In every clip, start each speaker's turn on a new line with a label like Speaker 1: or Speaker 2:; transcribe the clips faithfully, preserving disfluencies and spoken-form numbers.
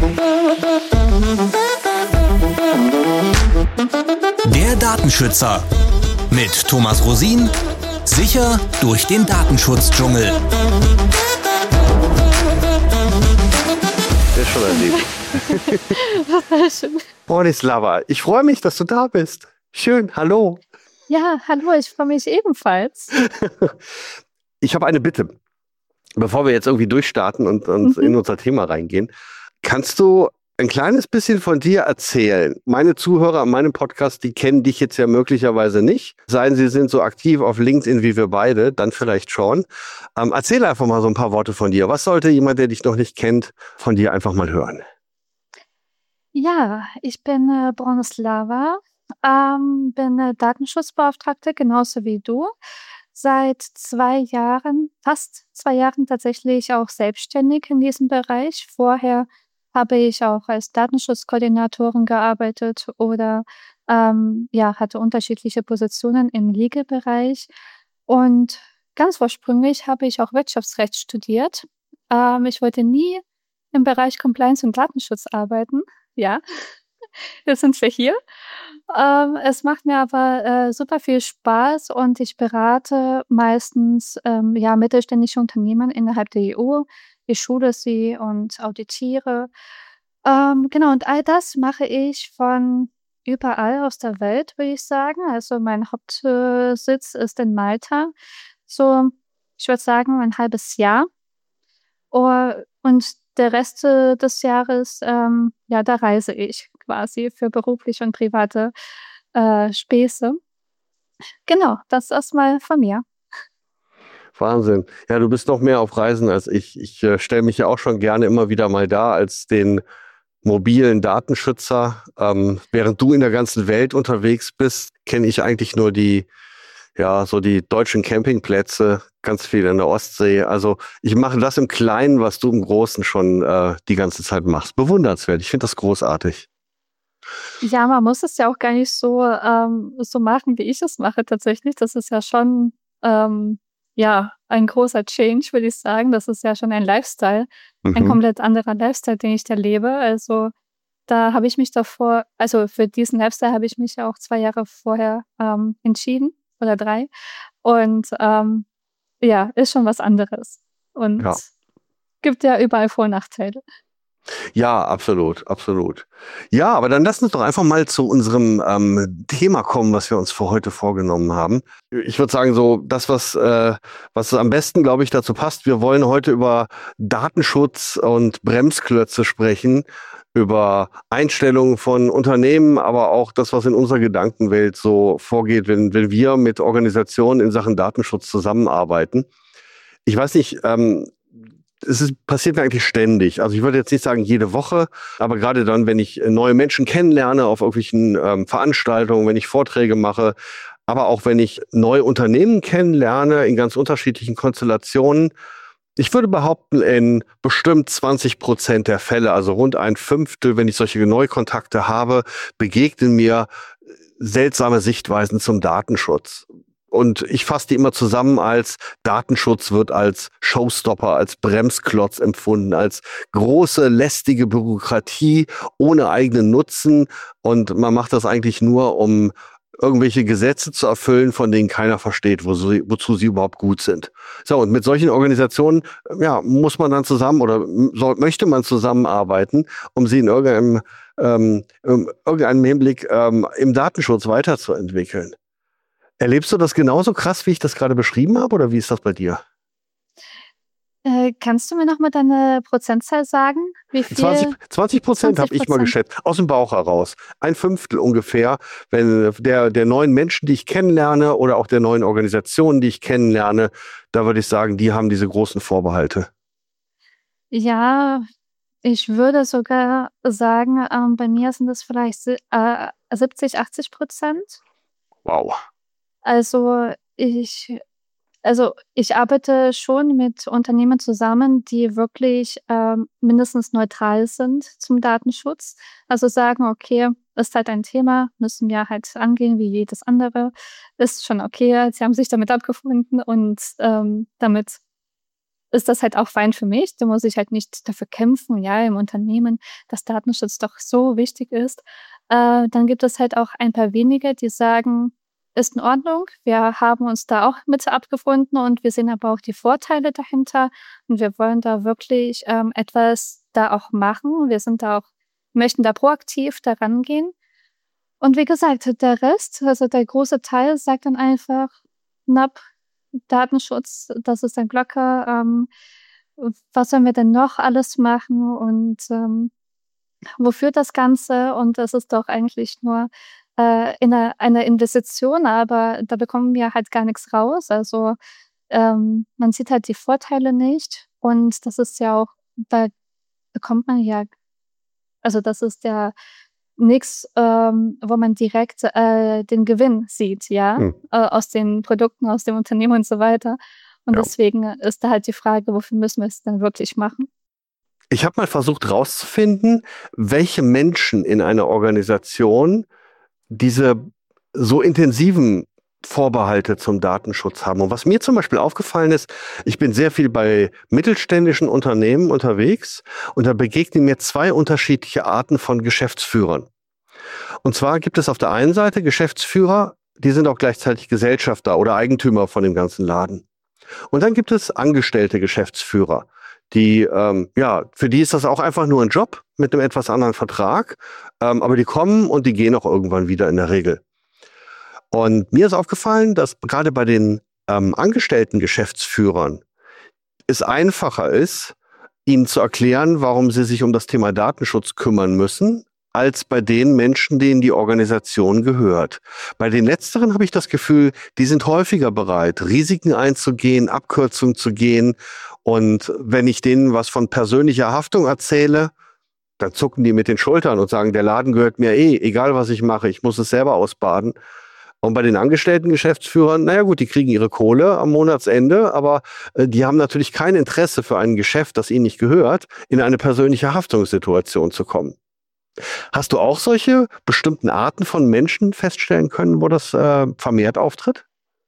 Speaker 1: Der Datenschützer mit Thomas Rosin, sicher durch den Datenschutzdschungel.
Speaker 2: Das ist schon erlebt.
Speaker 3: Total schön.
Speaker 2: Bronislava, ich freue mich, dass du da bist. Schön, hallo.
Speaker 3: Ja, hallo, ich freue mich ebenfalls.
Speaker 2: Ich habe eine Bitte. Bevor wir jetzt irgendwie durchstarten und, und
Speaker 3: Mhm.
Speaker 2: in unser Thema reingehen, kannst du ein kleines bisschen von dir erzählen? Meine Zuhörer an meinem Podcast, die kennen dich jetzt ja möglicherweise nicht. Seien sie sind so aktiv auf LinkedIn wie wir beide, dann vielleicht schon. Ähm, erzähl einfach mal so ein paar Worte von dir. Was sollte jemand, der dich noch nicht kennt, von dir einfach mal hören?
Speaker 3: Ja, ich bin äh, Bronislava, ähm, bin äh, Datenschutzbeauftragte, genauso wie du. Seit zwei Jahren, fast zwei Jahren tatsächlich auch selbstständig in diesem Bereich. Vorher habe ich auch als Datenschutzkoordinatorin gearbeitet oder ähm, ja, hatte unterschiedliche Positionen im Legal-Bereich. Und ganz ursprünglich habe ich auch Wirtschaftsrecht studiert. Ähm, ich wollte nie im Bereich Compliance und Datenschutz arbeiten. Ja, jetzt sind wir hier. Ähm, es macht mir aber äh, super viel Spaß und ich berate meistens ähm, ja, mittelständische Unternehmen innerhalb der E U. Ich schule sie und auditiere. Ähm, genau, und all das mache ich von überall aus der Welt, würde ich sagen. Also mein Hauptsitz ist in Malta. So, ich würde sagen, ein halbes Jahr. Oh, und der Rest äh, des Jahres, ähm, ja, da reise ich quasi für berufliche und private äh, Späße. Genau, das erstmal von mir.
Speaker 2: Wahnsinn. Ja, du bist noch mehr auf Reisen als ich. Ich äh, stelle mich ja auch schon gerne immer wieder mal dar als den mobilen Datenschützer. Ähm, während du in der ganzen Welt unterwegs bist, kenne ich eigentlich nur die, ja, so die deutschen Campingplätze, ganz viel in der Ostsee. Also ich mache das im Kleinen, was du im Großen schon äh, die ganze Zeit machst. Bewundernswert. Ich finde das großartig.
Speaker 3: Ja, man muss es ja auch gar nicht so, ähm, so machen, wie ich es mache tatsächlich. Das ist ja schon, ähm, ja, ein großer Change, würde ich sagen. Das ist ja schon ein Lifestyle, ein
Speaker 2: Mhm.
Speaker 3: komplett anderer Lifestyle, den ich da lebe. Also da habe ich mich davor, also für diesen Lifestyle habe ich mich ja auch zwei Jahre vorher ähm, entschieden oder drei. Und ähm, ja, ist schon was anderes. Und
Speaker 2: Ja.
Speaker 3: gibt ja überall Vor- und Nachteile.
Speaker 2: Ja, absolut, absolut. Ja, aber dann lass uns doch einfach mal zu unserem ähm, Thema kommen, was wir uns für heute vorgenommen haben. Ich würde sagen, so das, was, äh, was am besten, glaube ich, dazu passt. Wir wollen heute über Datenschutz und Bremsklötze sprechen, über Einstellungen von Unternehmen, aber auch das, was in unserer Gedankenwelt so vorgeht, wenn, wenn wir mit Organisationen in Sachen Datenschutz zusammenarbeiten. Ich weiß nicht, ähm, es ist, passiert mir eigentlich ständig. Also ich würde jetzt nicht sagen jede Woche, aber gerade dann, wenn ich neue Menschen kennenlerne auf irgendwelchen ähm, Veranstaltungen, wenn ich Vorträge mache, aber auch wenn ich neue Unternehmen kennenlerne in ganz unterschiedlichen Konstellationen. Ich würde behaupten, in bestimmt zwanzig Prozent der Fälle, also rund ein Fünftel, wenn ich solche Neukontakte habe, begegnen mir seltsame Sichtweisen zum Datenschutz. Und ich fasse die immer zusammen als Datenschutz wird als Showstopper, als Bremsklotz empfunden, als große, lästige Bürokratie ohne eigenen Nutzen. Und man macht das eigentlich nur, um irgendwelche Gesetze zu erfüllen, von denen keiner versteht, wo sie, wozu sie überhaupt gut sind. So, und mit solchen Organisationen, ja, muss man dann zusammen oder soll, möchte man zusammenarbeiten, um sie in irgendeinem, ähm, in irgendeinem Hinblick ähm, im Datenschutz weiterzuentwickeln. Erlebst du das genauso krass, wie ich das gerade beschrieben habe, oder wie ist das bei dir?
Speaker 3: Äh, kannst du mir noch mal deine Prozentzahl sagen? Wie
Speaker 2: zwanzig,
Speaker 3: viel?
Speaker 2: zwanzig Prozent habe ich mal geschätzt, aus dem Bauch heraus. Ein Fünftel ungefähr, wenn der, der neuen Menschen, die ich kennenlerne oder auch der neuen Organisationen, die ich kennenlerne, da würde ich sagen, die haben diese großen Vorbehalte.
Speaker 3: Ja, ich würde sogar sagen, ähm, bei mir sind es vielleicht si äh, siebzig, achtzig Prozent.
Speaker 2: Wow.
Speaker 3: Also ich also ich arbeite schon mit Unternehmen zusammen, die wirklich ähm, mindestens neutral sind zum Datenschutz. Also sagen, okay, ist halt ein Thema, müssen wir halt angehen wie jedes andere. Ist schon okay, sie haben sich damit abgefunden und ähm, damit ist das halt auch fein für mich. Da muss ich halt nicht dafür kämpfen, ja, im Unternehmen, dass Datenschutz doch so wichtig ist. Äh, dann gibt es halt auch ein paar wenige, die sagen, ist in Ordnung, wir haben uns da auch mit abgefunden und wir sehen aber auch die Vorteile dahinter und wir wollen da wirklich ähm, etwas da auch machen. Wir sind da auch, möchten da proaktiv daran gehen. Und wie gesagt, der Rest, also der große Teil, sagt dann einfach, N A P, Datenschutz, das ist ein Blocker. Ähm, was sollen wir denn noch alles machen und ähm, wofür das Ganze? Und das ist doch eigentlich nur äh, in eine, eine Investition, aber da bekommen wir halt gar nichts raus. Also ähm, man sieht halt die Vorteile nicht und das ist ja auch, da bekommt man ja, also das ist ja nichts, ähm, wo man direkt äh, den Gewinn sieht, ja,
Speaker 2: Hm.
Speaker 3: äh, aus den Produkten, aus dem Unternehmen und so weiter. Und
Speaker 2: Ja.
Speaker 3: deswegen ist da halt die Frage, wofür müssen wir es denn wirklich machen?
Speaker 2: Ich habe mal versucht rauszufinden, welche Menschen in einer Organisation diese so intensiven Vorbehalte zum Datenschutz haben. Und was mir zum Beispiel aufgefallen ist, ich bin sehr viel bei mittelständischen Unternehmen unterwegs und da begegnen mir zwei unterschiedliche Arten von Geschäftsführern. Und zwar gibt es auf der einen Seite Geschäftsführer, die sind auch gleichzeitig Gesellschafter oder Eigentümer von dem ganzen Laden. Und dann gibt es angestellte Geschäftsführer, die, ähm, ja, für die ist das auch einfach nur ein Job mit einem etwas anderen Vertrag, ähm, aber die kommen und die gehen auch irgendwann wieder in der Regel. Und mir ist aufgefallen, dass gerade bei den ähm, angestellten Geschäftsführern es einfacher ist, ihnen zu erklären, warum sie sich um das Thema Datenschutz kümmern müssen, als bei den Menschen, denen die Organisation gehört. Bei den Letzteren habe ich das Gefühl, die sind häufiger bereit, Risiken einzugehen, Abkürzungen zu gehen. Und wenn ich denen was von persönlicher Haftung erzähle, dann zucken die mit den Schultern und sagen, der Laden gehört mir eh, egal was ich mache, ich muss es selber ausbaden. Und bei den angestellten Geschäftsführern, naja gut, die kriegen ihre Kohle am Monatsende, aber äh, die haben natürlich kein Interesse für ein Geschäft, das ihnen nicht gehört, in eine persönliche Haftungssituation zu kommen. Hast du auch solche bestimmten Arten von Menschen feststellen können, wo das äh, vermehrt auftritt?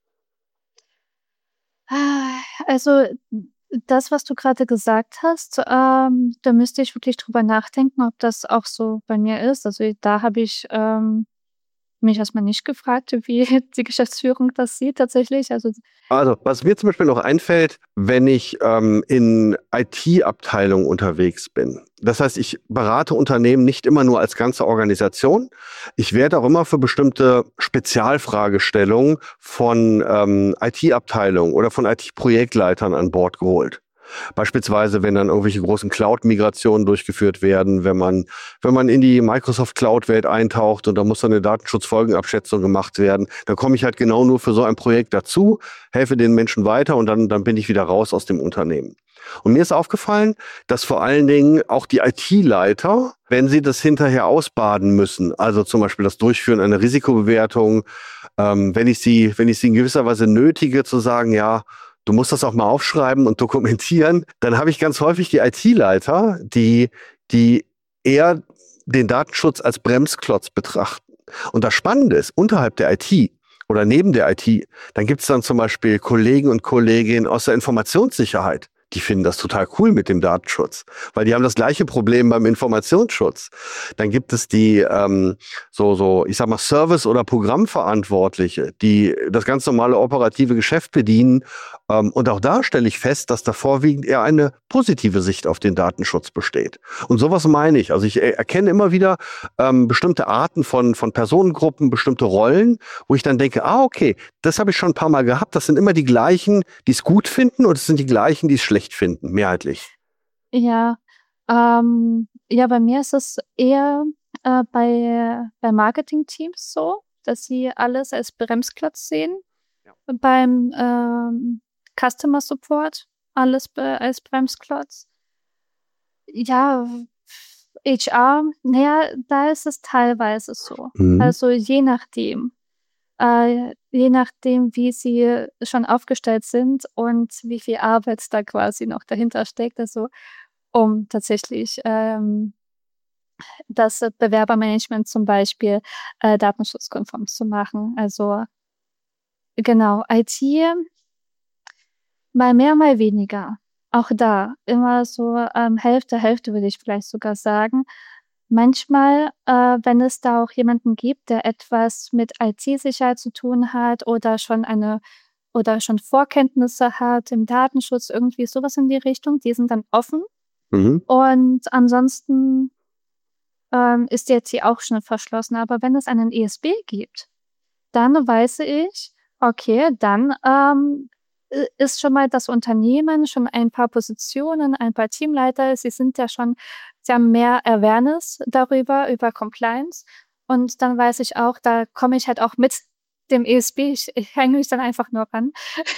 Speaker 3: Also das, was du gerade gesagt hast, ähm, da müsste ich wirklich drüber nachdenken, ob das auch so bei mir ist. Also da habe ich ähm, mich erstmal nicht gefragt, wie die Geschäftsführung das sieht tatsächlich. Also
Speaker 2: Also, was mir zum Beispiel noch einfällt, wenn ich ähm, in I T-Abteilungen unterwegs bin. Das heißt, ich berate Unternehmen nicht immer nur als ganze Organisation. Ich werde auch immer für bestimmte Spezialfragestellungen von ähm, I T-Abteilungen oder von I T-Projektleitern an Bord geholt. Beispielsweise, wenn dann irgendwelche großen Cloud-Migrationen durchgeführt werden, wenn man, wenn man in die Microsoft Cloud-Welt eintaucht und da muss dann eine Datenschutzfolgenabschätzung gemacht werden, dann komme ich halt genau nur für so ein Projekt dazu, helfe den Menschen weiter und dann, dann bin ich wieder raus aus dem Unternehmen. Und mir ist aufgefallen, dass vor allen Dingen auch die I T-Leiter, wenn sie das hinterher ausbaden müssen, also zum Beispiel das Durchführen einer Risikobewertung, ähm, wenn ich sie, wenn ich sie in gewisser Weise nötige, zu sagen, ja, du musst das auch mal aufschreiben und dokumentieren, dann habe ich ganz häufig die I T-Leiter, die, die eher den Datenschutz als Bremsklotz betrachten. Und das Spannende ist, unterhalb der I T oder neben der I T, dann gibt es dann zum Beispiel Kollegen und Kolleginnen aus der Informationssicherheit. Die finden das total cool mit dem Datenschutz, weil die haben das gleiche Problem beim Informationsschutz. Dann gibt es die ähm, so so, ich sag mal Service- oder Programmverantwortliche, die das ganz normale operative Geschäft bedienen. Ähm, und auch da stelle ich fest, dass da vorwiegend eher eine positive Sicht auf den Datenschutz besteht. Und sowas meine ich. Also ich erkenne immer wieder ähm, bestimmte Arten von von Personengruppen, bestimmte Rollen, wo ich dann denke, ah okay, das habe ich schon ein paar Mal gehabt. Das sind immer die gleichen, die es gut finden, und es sind die gleichen, die es schlecht finden, mehrheitlich.
Speaker 3: ja, ähm, ja, bei mir ist es eher äh, bei, bei Marketing-Teams so, dass sie alles als Bremsklotz sehen.
Speaker 2: Ja.
Speaker 3: Beim ähm, Customer Support alles be als Bremsklotz. Ja, H R, naja, da ist es teilweise so.
Speaker 2: Mhm.
Speaker 3: Also je nachdem. Äh, je nachdem, wie sie schon aufgestellt sind und wie viel Arbeit da quasi noch dahinter steckt, also um tatsächlich ähm, das Bewerbermanagement zum Beispiel äh, datenschutzkonform zu machen. Also genau, I T mal mehr, mal weniger. auch da immer so ähm, Hälfte, Hälfte würde ich vielleicht sogar sagen. Manchmal, äh, wenn es da auch jemanden gibt, der etwas mit I T-Sicherheit zu tun hat oder schon eine oder schon Vorkenntnisse hat im Datenschutz, irgendwie sowas in die Richtung, die sind dann offen.
Speaker 2: Mhm.
Speaker 3: Und ansonsten ähm, ist die I T auch schon verschlossen. Aber wenn es einen E S B gibt, dann weiß ich, okay, dann ähm, i- ist schon mal das Unternehmen, schon ein paar Positionen, ein paar Teamleiter, sie sind ja schon, sie haben mehr Awareness darüber, über Compliance. Und dann weiß ich auch, da komme ich halt auch mit dem E S B, ich, ich hänge mich dann einfach nur ran.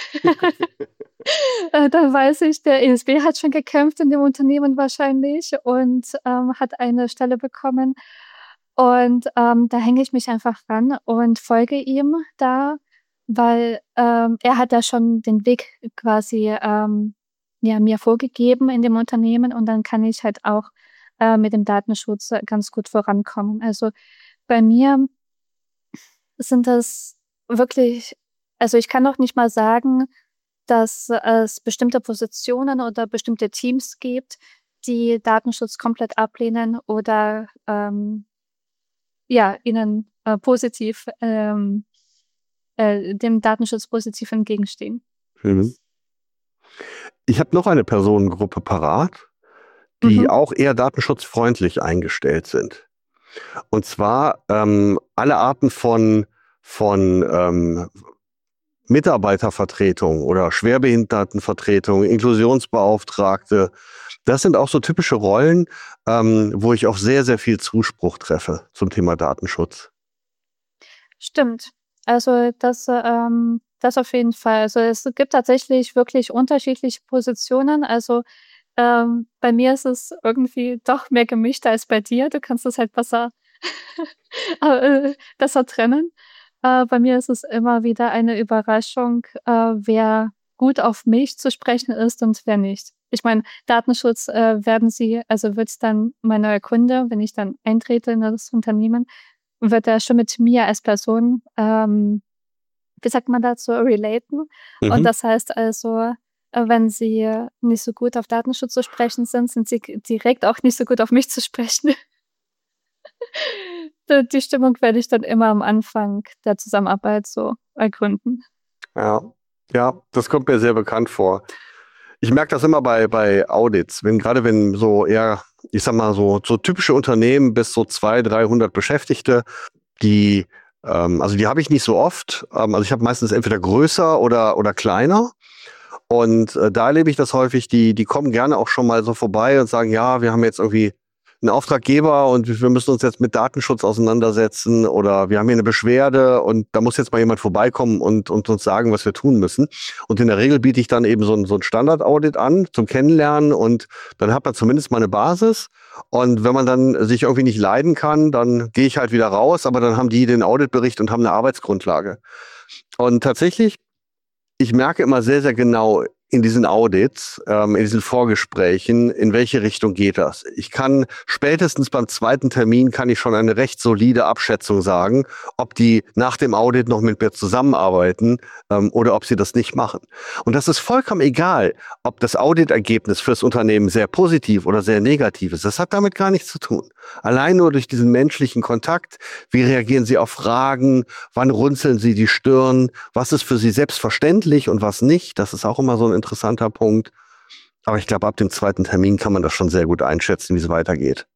Speaker 3: Äh, Dann weiß ich, der E S B hat schon gekämpft in dem Unternehmen wahrscheinlich und ähm, hat eine Stelle bekommen. Und ähm, da hänge ich mich einfach ran und folge ihm da, weil ähm, er hat da schon den Weg quasi ähm, ja, mir vorgegeben in dem Unternehmen und dann kann ich halt auch äh, mit dem Datenschutz äh, ganz gut vorankommen. Also bei mir sind das wirklich, also ich kann noch nicht mal sagen, dass es bestimmte Positionen oder bestimmte Teams gibt, die Datenschutz komplett ablehnen oder ähm, ja, ihnen äh, positiv, ähm, äh, dem Datenschutz positiv entgegenstehen.
Speaker 2: Mhm. Ich habe noch eine Personengruppe parat, die
Speaker 3: Mhm.
Speaker 2: auch eher datenschutzfreundlich eingestellt sind. Und zwar ähm, alle Arten von, von ähm, Mitarbeitervertretung oder Schwerbehindertenvertretung, Inklusionsbeauftragte. Das sind auch so typische Rollen, ähm, wo ich auch sehr, sehr viel Zuspruch treffe zum Thema Datenschutz.
Speaker 3: Stimmt. Also das, ähm, das auf jeden Fall. Also es gibt tatsächlich wirklich unterschiedliche Positionen. Also ähm, bei mir ist es irgendwie doch mehr gemischt als bei dir. Du kannst es halt besser, äh, besser trennen. Äh, bei mir ist es immer wieder eine Überraschung, äh, wer gut auf mich zu sprechen ist und wer nicht. Ich meine, Datenschutz äh, werden sie, also wird es dann mein neuer Kunde, wenn ich dann eintrete in das Unternehmen, wird er schon mit mir als Person, ähm, wie sagt man dazu, relaten. Und
Speaker 2: Mhm.
Speaker 3: das heißt also, äh, wenn sie nicht so gut auf Datenschutz zu sprechen sind, sind sie g- direkt auch nicht so gut auf mich zu sprechen. Die die Stimmung werde ich dann immer am Anfang der Zusammenarbeit so ergründen.
Speaker 2: Ja, ja, das kommt mir sehr bekannt vor. Ich merke das immer bei, bei Audits, wenn gerade wenn so eher, ich sag mal so, so typische Unternehmen bis so zweihundert, dreihundert Beschäftigte, die, ähm, also die habe ich nicht so oft. Ähm, also ich habe meistens entweder größer oder, oder kleiner. Und äh, da erlebe ich das häufig, die, die kommen gerne auch schon mal so vorbei und sagen, ja, wir haben jetzt irgendwie einen Auftraggeber und wir müssen uns jetzt mit Datenschutz auseinandersetzen oder wir haben hier eine Beschwerde und da muss jetzt mal jemand vorbeikommen und, und uns sagen, was wir tun müssen. Und in der Regel biete ich dann eben so ein, so ein Standard-Audit an zum Kennenlernen und dann hat man zumindest mal eine Basis. Und wenn man dann sich irgendwie nicht leiden kann, dann gehe ich halt wieder raus, aber dann haben die den Auditbericht und haben eine Arbeitsgrundlage. Und tatsächlich, ich merke immer sehr, sehr genau in diesen Audits, ähm, in diesen Vorgesprächen, in welche Richtung geht das. Ich kann spätestens beim zweiten Termin kann ich schon eine recht solide Abschätzung sagen, ob die nach dem Audit noch mit mir zusammenarbeiten ähm, oder ob sie das nicht machen. Und das ist vollkommen egal, ob das Auditergebnis fürs Unternehmen sehr positiv oder sehr negativ ist. Das hat damit gar nichts zu tun. Allein nur durch diesen menschlichen Kontakt, wie reagieren sie auf Fragen, wann runzeln sie die Stirn, was ist für sie selbstverständlich und was nicht. Das ist auch immer so ein interessanter Punkt. Aber ich glaube, ab dem zweiten Termin kann man das schon sehr gut einschätzen, wie es weitergeht.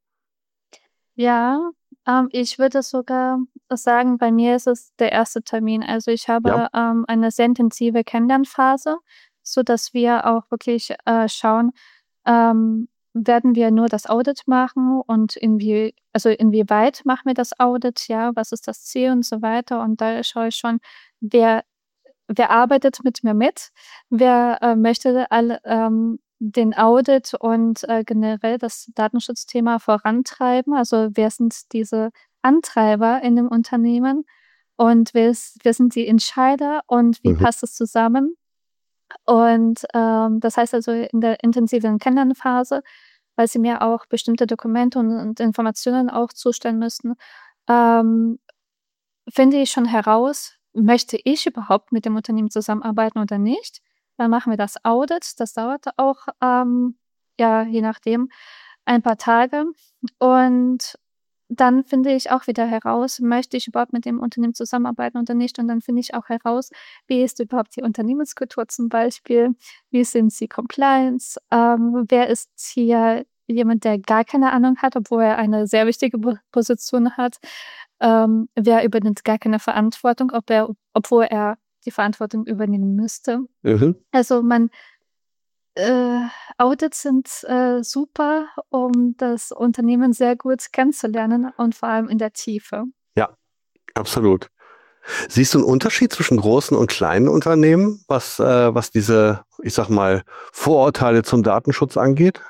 Speaker 3: Ja, ähm, ich würde sogar sagen, bei mir ist es der erste Termin. Also ich
Speaker 2: Ja.
Speaker 3: habe ähm, eine sehr intensive Kennenlernphase, so dass wir auch wirklich äh, schauen, ähm, werden wir nur das Audit machen und inwie, also inwieweit machen wir das Audit, ja, was ist das Ziel und so weiter. Und da schaue ich schon, wer wer arbeitet mit mir mit, wer äh, möchte alle, ähm, den Audit und äh, generell das Datenschutzthema vorantreiben. Also wer sind diese Antreiber in dem Unternehmen und wer, ist, wer sind die Entscheider und wie
Speaker 2: Mhm.
Speaker 3: passt es zusammen? Und ähm, das heißt also in der intensiven Kennenlernphase, weil sie mir auch bestimmte Dokumente und, und Informationen auch zustellen müssen, ähm, finde ich schon heraus, möchte ich überhaupt mit dem Unternehmen zusammenarbeiten oder nicht? Dann machen wir das Audit. Das dauert auch, ähm, ja, je nachdem, ein paar Tage. Und dann finde ich auch wieder heraus, möchte ich überhaupt mit dem Unternehmen zusammenarbeiten oder nicht? Und dann finde ich auch heraus, wie ist überhaupt die Unternehmenskultur zum Beispiel? Wie sind sie Compliance? Ähm, wer ist hier jemand, der gar keine Ahnung hat, obwohl er eine sehr wichtige Bo- Position hat? Ähm, wer übernimmt gar keine Verantwortung, ob er, obwohl er die Verantwortung übernehmen müsste?
Speaker 2: Mhm.
Speaker 3: Also man äh, Audits sind äh, super, um das Unternehmen sehr gut kennenzulernen und vor allem in der Tiefe.
Speaker 2: Ja, absolut. Siehst du einen Unterschied zwischen großen und kleinen Unternehmen, was, äh, was diese, ich sag mal, Vorurteile zum Datenschutz angeht?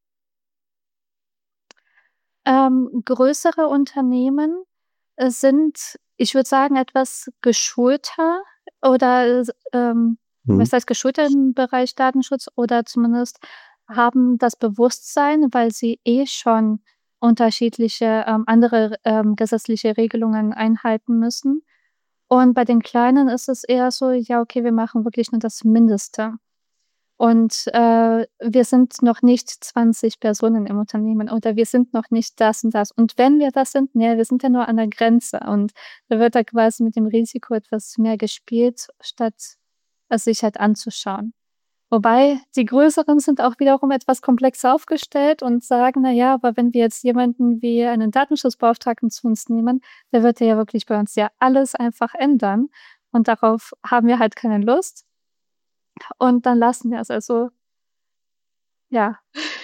Speaker 3: Ähm, größere Unternehmen äh, sind, ich würde sagen, etwas geschulter oder äh, ähm,
Speaker 2: Mhm.
Speaker 3: was heißt geschulter im Bereich Datenschutz oder zumindest haben das Bewusstsein, weil sie eh schon unterschiedliche ähm, andere ähm, gesetzliche Regelungen einhalten müssen. Und bei den Kleinen ist es eher so, ja, okay, wir machen wirklich nur das Mindeste. Und äh, wir sind noch nicht zwanzig Personen im Unternehmen oder wir sind noch nicht das und das. Und wenn wir das sind, ne, wir sind ja nur an der Grenze. Und da wird da quasi mit dem Risiko etwas mehr gespielt, statt es sich halt anzuschauen. Wobei die Größeren sind auch wiederum etwas komplexer aufgestellt und sagen, na ja, aber wenn wir jetzt jemanden wie einen Datenschutzbeauftragten zu uns nehmen, der wird ja wirklich bei uns ja alles einfach ändern. Und darauf haben wir halt keine Lust. Und dann lassen wir es. Also, ja,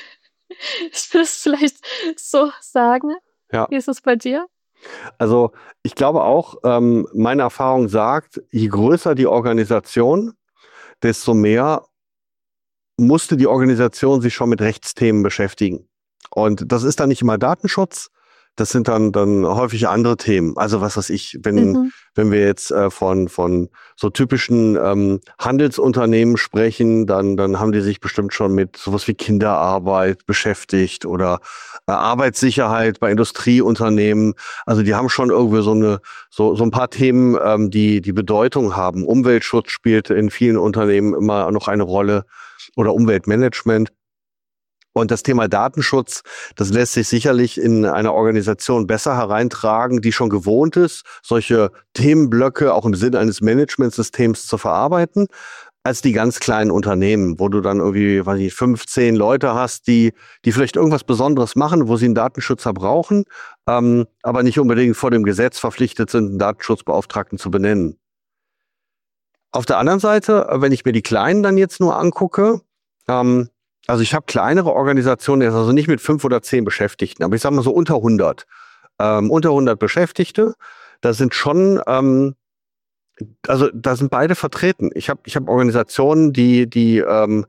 Speaker 3: ich will es vielleicht so sagen.
Speaker 2: Ja,
Speaker 3: Wie ist es bei dir?
Speaker 2: also ich glaube auch, ähm, meine Erfahrung sagt, je größer die Organisation, desto mehr musste die Organisation sich schon mit Rechtsthemen beschäftigen. Und das ist dann nicht immer Datenschutz, das sind dann, dann häufig andere Themen. Also was weiß ich, wenn,
Speaker 3: Mhm.
Speaker 2: wenn wir jetzt äh, von, von so typischen ähm, Handelsunternehmen sprechen, dann, dann haben die sich bestimmt schon mit sowas wie Kinderarbeit beschäftigt oder äh, Arbeitssicherheit bei Industrieunternehmen. Also die haben schon irgendwie so eine, so, so ein paar Themen, ähm, die, die Bedeutung haben. Umweltschutz spielt in vielen Unternehmen immer noch eine Rolle oder Umweltmanagement. Und das Thema Datenschutz, das lässt sich sicherlich in einer Organisation besser hereintragen, die schon gewohnt ist, solche Themenblöcke auch im Sinne eines Managementsystems zu verarbeiten, als die ganz kleinen Unternehmen, wo du dann irgendwie, weiß ich, fünfzehn Leute hast, die, die vielleicht irgendwas Besonderes machen, wo sie einen Datenschützer brauchen, ähm, aber nicht unbedingt vor dem Gesetz verpflichtet sind, einen Datenschutzbeauftragten zu benennen. Auf der anderen Seite, wenn ich mir die Kleinen dann jetzt nur angucke, ähm, also ich habe kleinere Organisationen, jetzt also nicht mit fünf oder zehn Beschäftigten, aber ich sage mal so unter hundert. Ähm, unter hundert Beschäftigte, da sind schon, ähm, also da sind beide vertreten. Ich habe ich hab Organisationen, die, die ähm,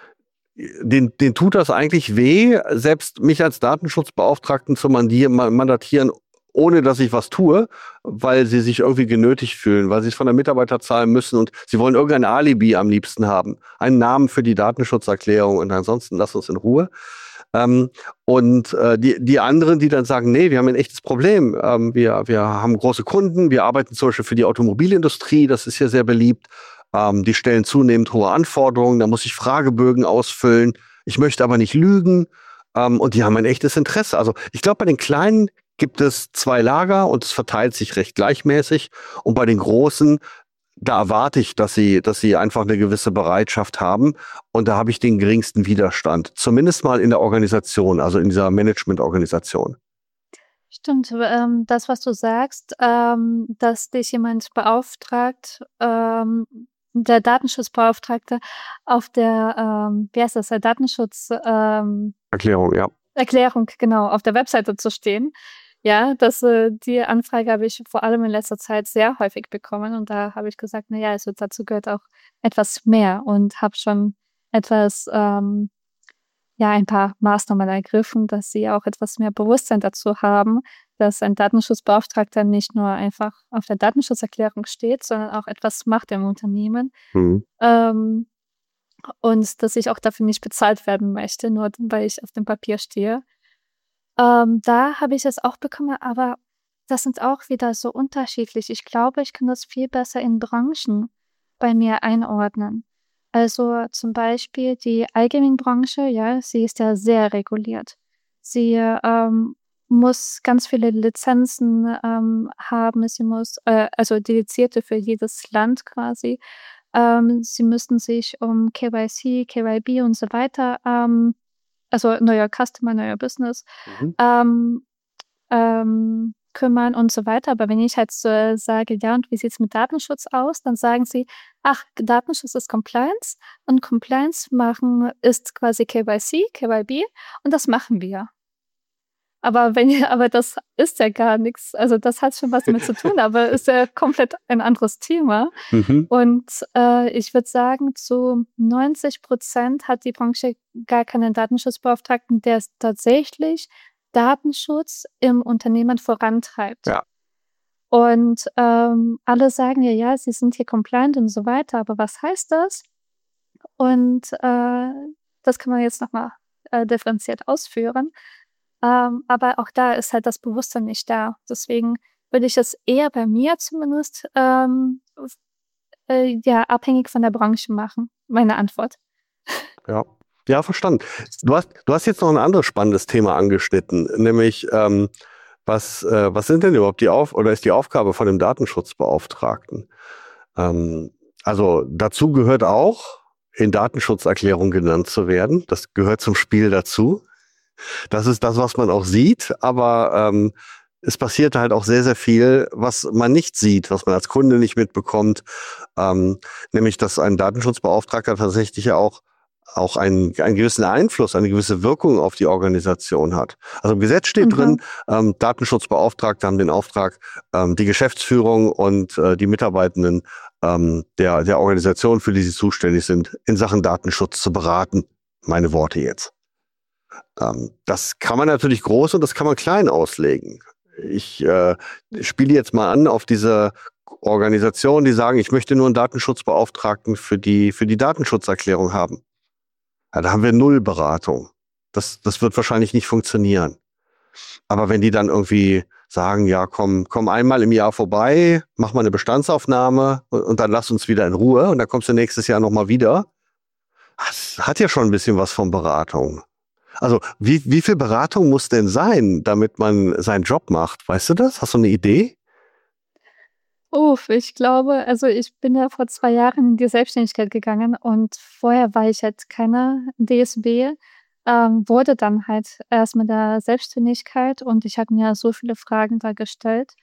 Speaker 2: den, den tut das eigentlich weh, selbst mich als Datenschutzbeauftragten zu mandieren, mandatieren, ohne dass ich was tue, weil sie sich irgendwie genötigt fühlen, weil sie es von der Mitarbeiterzahl müssen und sie wollen irgendein Alibi am liebsten haben. Einen Namen für die Datenschutzerklärung und ansonsten lass uns in Ruhe. Ähm, und äh, die, die anderen, die dann sagen, nee, wir haben ein echtes Problem. Ähm, wir, wir haben große Kunden, wir arbeiten zum Beispiel für die Automobilindustrie, das ist hier sehr beliebt. Ähm, die stellen zunehmend hohe Anforderungen, da muss ich Fragebögen ausfüllen. Ich möchte aber nicht lügen. Ähm, und die haben ein echtes Interesse. Also ich glaube, bei den Kleinen gibt es zwei Lager und es verteilt sich recht gleichmäßig. Und bei den Großen, da erwarte ich, dass sie, dass sie einfach eine gewisse Bereitschaft haben. Und da habe ich den geringsten Widerstand. Zumindest mal in der Organisation, also in dieser Managementorganisation.
Speaker 3: Stimmt, ähm, das, was du sagst, ähm, dass dich jemand beauftragt, ähm, der Datenschutzbeauftragte auf der, ähm, wie heißt das, der Datenschutz, ähm,
Speaker 2: Erklärung, ja.
Speaker 3: Erklärung, genau, auf der Webseite zu stehen. Ja, das, äh, die Anfrage habe ich vor allem in letzter Zeit sehr häufig bekommen und da habe ich gesagt, na ja, also dazu gehört auch etwas mehr und habe schon etwas, ähm, ja, ein paar Maßnahmen ergriffen, dass sie auch etwas mehr Bewusstsein dazu haben, dass ein Datenschutzbeauftragter nicht nur einfach auf der Datenschutzerklärung steht, sondern auch etwas macht im Unternehmen.
Speaker 2: Mhm.
Speaker 3: Ähm, und dass ich auch dafür nicht bezahlt werden möchte, nur weil ich auf dem Papier stehe. Ähm, da habe ich es auch bekommen, aber das sind auch wieder so unterschiedlich. Ich glaube, ich kann das viel besser in Branchen bei mir einordnen. Also zum Beispiel die Allgemeinbranche, ja, sie ist ja sehr reguliert. Sie ähm, muss ganz viele Lizenzen ähm, haben. Sie muss, äh, also dedizierte für jedes Land quasi. Ähm, sie müssen sich um K Y C, K Y B und so weiter, ähm, also neuer Customer, neuer Business,
Speaker 2: Mhm.
Speaker 3: ähm, ähm, kümmern und so weiter. Aber wenn ich halt so äh, sage, ja, und wie sieht's mit Datenschutz aus? Dann sagen sie, ach, Datenschutz ist Compliance und Compliance machen ist quasi K Y C, K Y B und das machen wir. Aber wenn ihr, aber das ist ja gar nichts. Also das hat schon was damit zu tun, aber ist ja komplett ein anderes Thema.
Speaker 2: Mhm.
Speaker 3: Und äh, ich würde sagen, zu neunzig Prozent hat die Branche gar keinen Datenschutzbeauftragten, der es tatsächlich Datenschutz im Unternehmen vorantreibt.
Speaker 2: Ja.
Speaker 3: Und ähm, alle sagen ja, ja, sie sind hier compliant und so weiter, aber was heißt das? Und äh, das kann man jetzt nochmal äh, differenziert ausführen. Ähm, aber auch da ist halt das Bewusstsein nicht da. Deswegen würde ich es eher bei mir zumindest ähm, f- äh, ja, abhängig von der Branche machen. Meine Antwort.
Speaker 2: Ja. Ja, verstanden. Du hast, du hast jetzt noch ein anderes spannendes Thema angeschnitten, nämlich ähm, was, äh, was sind denn überhaupt die Auf oder ist die Aufgabe von dem Datenschutzbeauftragten? Ähm, also dazu gehört auch, in Datenschutzerklärung genannt zu werden. Das gehört zum Spiel dazu. Das ist das, was man auch sieht, aber ähm, es passiert halt auch sehr, sehr viel, was man nicht sieht, was man als Kunde nicht mitbekommt, ähm, nämlich dass ein Datenschutzbeauftragter tatsächlich ja auch auch einen, einen gewissen Einfluss, eine gewisse Wirkung auf die Organisation hat. Also im Gesetz steht
Speaker 3: Mhm.
Speaker 2: drin, ähm, Datenschutzbeauftragte haben den Auftrag, ähm, die Geschäftsführung und äh, die Mitarbeitenden ähm, der, der Organisation, für die sie zuständig sind, in Sachen Datenschutz zu beraten. Meine Worte jetzt. Ähm, das kann man natürlich groß und das kann man klein auslegen. Ich äh, spiele jetzt mal an auf diese Organisationen, die sagen, ich möchte nur einen Datenschutzbeauftragten für die, für die Datenschutzerklärung haben. Ja, da haben wir null Beratung. Das, das wird wahrscheinlich nicht funktionieren. Aber wenn die dann irgendwie sagen, ja, komm, komm einmal im Jahr vorbei, mach mal eine Bestandsaufnahme und, und dann lass uns wieder in Ruhe und dann kommst du nächstes Jahr nochmal wieder. Das hat ja schon ein bisschen was von Beratung. Also, wie, wie viel Beratung muss denn sein, damit man seinen Job macht? Weißt du das? Hast du eine Idee?
Speaker 3: Uff, ich glaube, also ich bin ja vor zwei Jahren in die Selbstständigkeit gegangen und vorher war ich halt keine D S B, ähm, wurde dann halt erst mit der Selbstständigkeit und ich habe mir so viele Fragen da gestellt.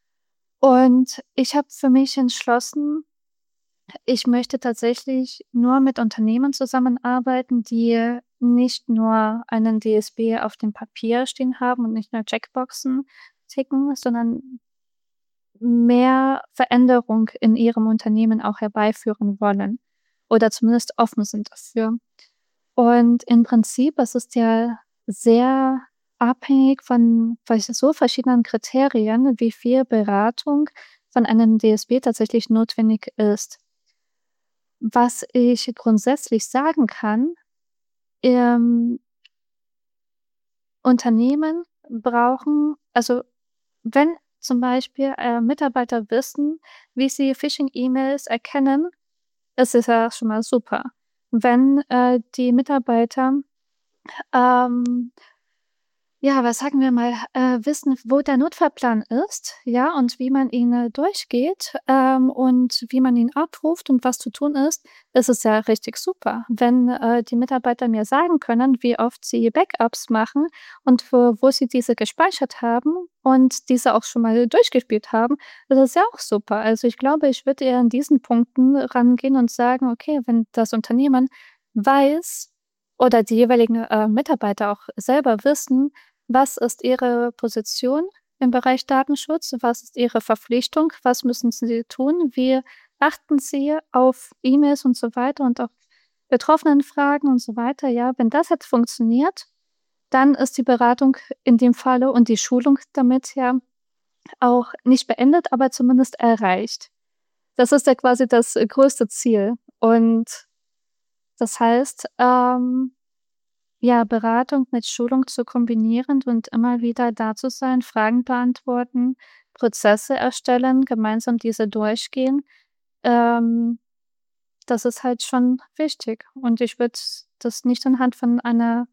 Speaker 3: Und ich habe für mich entschlossen, ich möchte tatsächlich nur mit Unternehmen zusammenarbeiten, die nicht nur einen D S B auf dem Papier stehen haben und nicht nur Checkboxen ticken, sondern mehr Veränderung in ihrem Unternehmen auch herbeiführen wollen oder zumindest offen sind dafür. Und im Prinzip, es ist ja sehr abhängig von von so verschiedenen Kriterien, wie viel Beratung von einem D S B tatsächlich notwendig ist. Was ich grundsätzlich sagen kann, ähm, Unternehmen brauchen, also wenn zum Beispiel äh, Mitarbeiter wissen, wie sie Phishing-E-Mails erkennen, ist es ja schon mal super. Wenn äh, die Mitarbeiter ähm, ja, was sagen wir mal, äh, wissen, wo der Notfallplan ist, ja, und wie man ihn äh, durchgeht, ähm, und wie man ihn abruft und was zu tun ist, ist es ja richtig super. Wenn äh, die Mitarbeiter mir sagen können, wie oft sie Backups machen und wo, wo sie diese gespeichert haben und diese auch schon mal durchgespielt haben, ist es ja auch super. Also ich glaube, ich würde eher an diesen Punkten rangehen und sagen, okay, wenn das Unternehmen weiß oder die jeweiligen äh, Mitarbeiter auch selber wissen, was ist Ihre Position im Bereich Datenschutz? Was ist Ihre Verpflichtung? Was müssen Sie tun? Wie achten Sie auf E-Mails und so weiter und auf betroffenen Fragen und so weiter? Ja, wenn das jetzt funktioniert, dann ist die Beratung in dem Falle und die Schulung damit ja auch nicht beendet, aber zumindest erreicht. Das ist ja quasi das äh, größte Ziel. Und das heißt, ähm, ja, Beratung mit Schulung zu kombinieren und immer wieder da zu sein, Fragen beantworten, Prozesse erstellen, gemeinsam diese durchgehen. Ähm, das ist halt schon wichtig. Und ich würde das nicht anhand von einer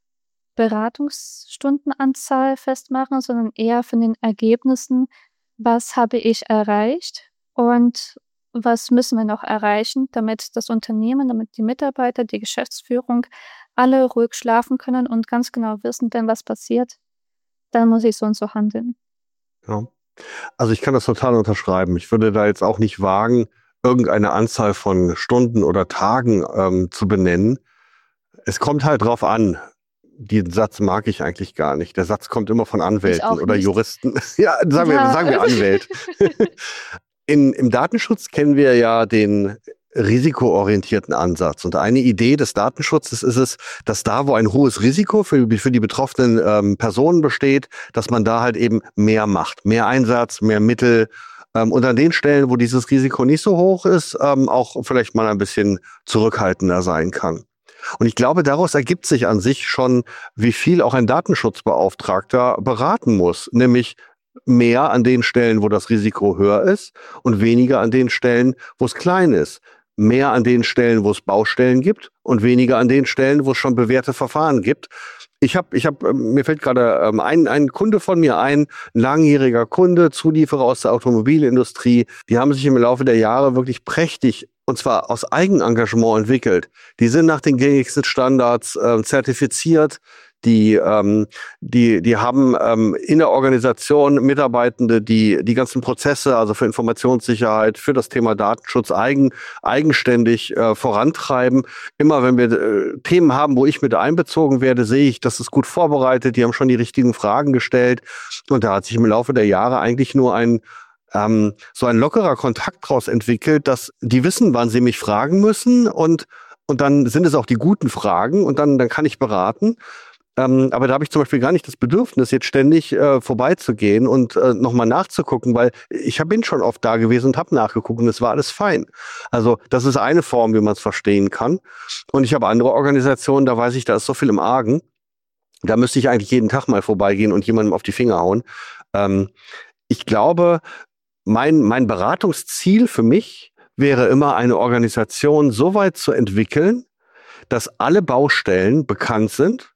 Speaker 3: Beratungsstundenanzahl festmachen, sondern eher von den Ergebnissen, was habe ich erreicht und was müssen wir noch erreichen, damit das Unternehmen, damit die Mitarbeiter, die Geschäftsführung alle ruhig schlafen können und ganz genau wissen, wenn was passiert, dann muss ich so und so handeln.
Speaker 2: Ja. Also ich kann das total unterschreiben. Ich würde da jetzt auch nicht wagen, irgendeine Anzahl von Stunden oder Tagen ähm, zu benennen. Es kommt halt drauf an. Den Satz mag ich eigentlich gar nicht. Der Satz kommt immer von
Speaker 3: Ich
Speaker 2: Anwälten
Speaker 3: auch
Speaker 2: oder
Speaker 3: nicht.
Speaker 2: Juristen. Ja, sagen wir,
Speaker 3: Ja.
Speaker 2: sagen wir Anwält. In, Im Datenschutz kennen wir ja den risikoorientierten Ansatz. Und eine Idee des Datenschutzes ist es, dass da, wo ein hohes Risiko für, für die betroffenen ähm, Personen besteht, dass man da halt eben mehr macht. Mehr Einsatz, mehr Mittel. Ähm, und an den Stellen, wo dieses Risiko nicht so hoch ist, ähm, auch vielleicht mal ein bisschen zurückhaltender sein kann. Und ich glaube, daraus ergibt sich an sich schon, wie viel auch ein Datenschutzbeauftragter beraten muss. Nämlich mehr an den Stellen, wo das Risiko höher ist und weniger an den Stellen, wo es klein ist. Mehr an den Stellen, wo es Baustellen gibt und weniger an den Stellen, wo es schon bewährte Verfahren gibt. Ich habe, ich habe, mir fällt gerade ähm, ein, ein Kunde von mir ein, ein langjähriger Kunde, Zulieferer aus der Automobilindustrie. Die haben sich im Laufe der Jahre wirklich prächtig, und zwar aus Eigenengagement entwickelt. Die sind nach den gängigsten Standards äh, zertifiziert. Die, ähm, die, die haben ähm, in der Organisation Mitarbeitende, die die ganzen Prozesse, also für Informationssicherheit, für das Thema Datenschutz eigen, eigenständig äh, vorantreiben. Immer wenn wir äh, Themen haben, wo ich mit einbezogen werde, sehe ich, das ist gut vorbereitet. Die haben schon die richtigen Fragen gestellt. Und da hat sich im Laufe der Jahre eigentlich nur ein ähm, so ein lockerer Kontakt daraus entwickelt, dass die wissen, wann sie mich fragen müssen. Und, und dann sind es auch die guten Fragen und dann, dann kann ich beraten. Ähm, aber da habe ich zum Beispiel gar nicht das Bedürfnis, jetzt ständig äh, vorbeizugehen und äh, nochmal nachzugucken, weil ich hab, bin schon oft da gewesen und habe nachgeguckt und es war alles fein. Also das ist eine Form, wie man es verstehen kann. Und ich habe andere Organisationen, da weiß ich, da ist so viel im Argen. Da müsste ich eigentlich jeden Tag mal vorbeigehen und jemandem auf die Finger hauen. Ähm, ich glaube, mein, mein Beratungsziel für mich wäre immer, eine Organisation so weit zu entwickeln, dass alle Baustellen bekannt sind,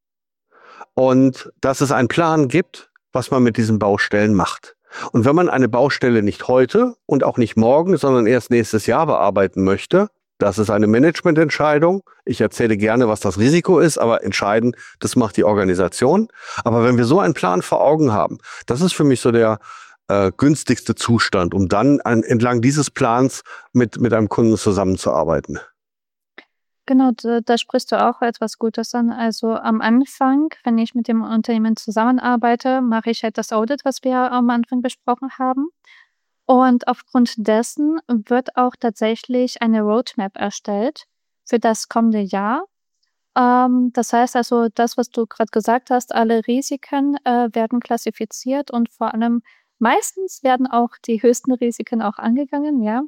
Speaker 2: und dass es einen Plan gibt, was man mit diesen Baustellen macht. Und wenn man eine Baustelle nicht heute und auch nicht morgen, sondern erst nächstes Jahr bearbeiten möchte, das ist eine Managemententscheidung. Ich erzähle gerne, was das Risiko ist, aber entscheiden, das macht die Organisation. Aber wenn wir so einen Plan vor Augen haben, das ist für mich so der äh, günstigste Zustand, um dann an, entlang dieses Plans mit, mit einem Kunden zusammenzuarbeiten.
Speaker 3: Genau, da, da sprichst du auch etwas Gutes an. Also am Anfang, wenn ich mit dem Unternehmen zusammenarbeite, mache ich halt das Audit, was wir am Anfang besprochen haben. Und aufgrund dessen wird auch tatsächlich eine Roadmap erstellt für das kommende Jahr. Ähm, das heißt also, das, was du gerade gesagt hast, alle Risiken äh, werden klassifiziert und vor allem meistens werden auch die höchsten Risiken auch angegangen, ja.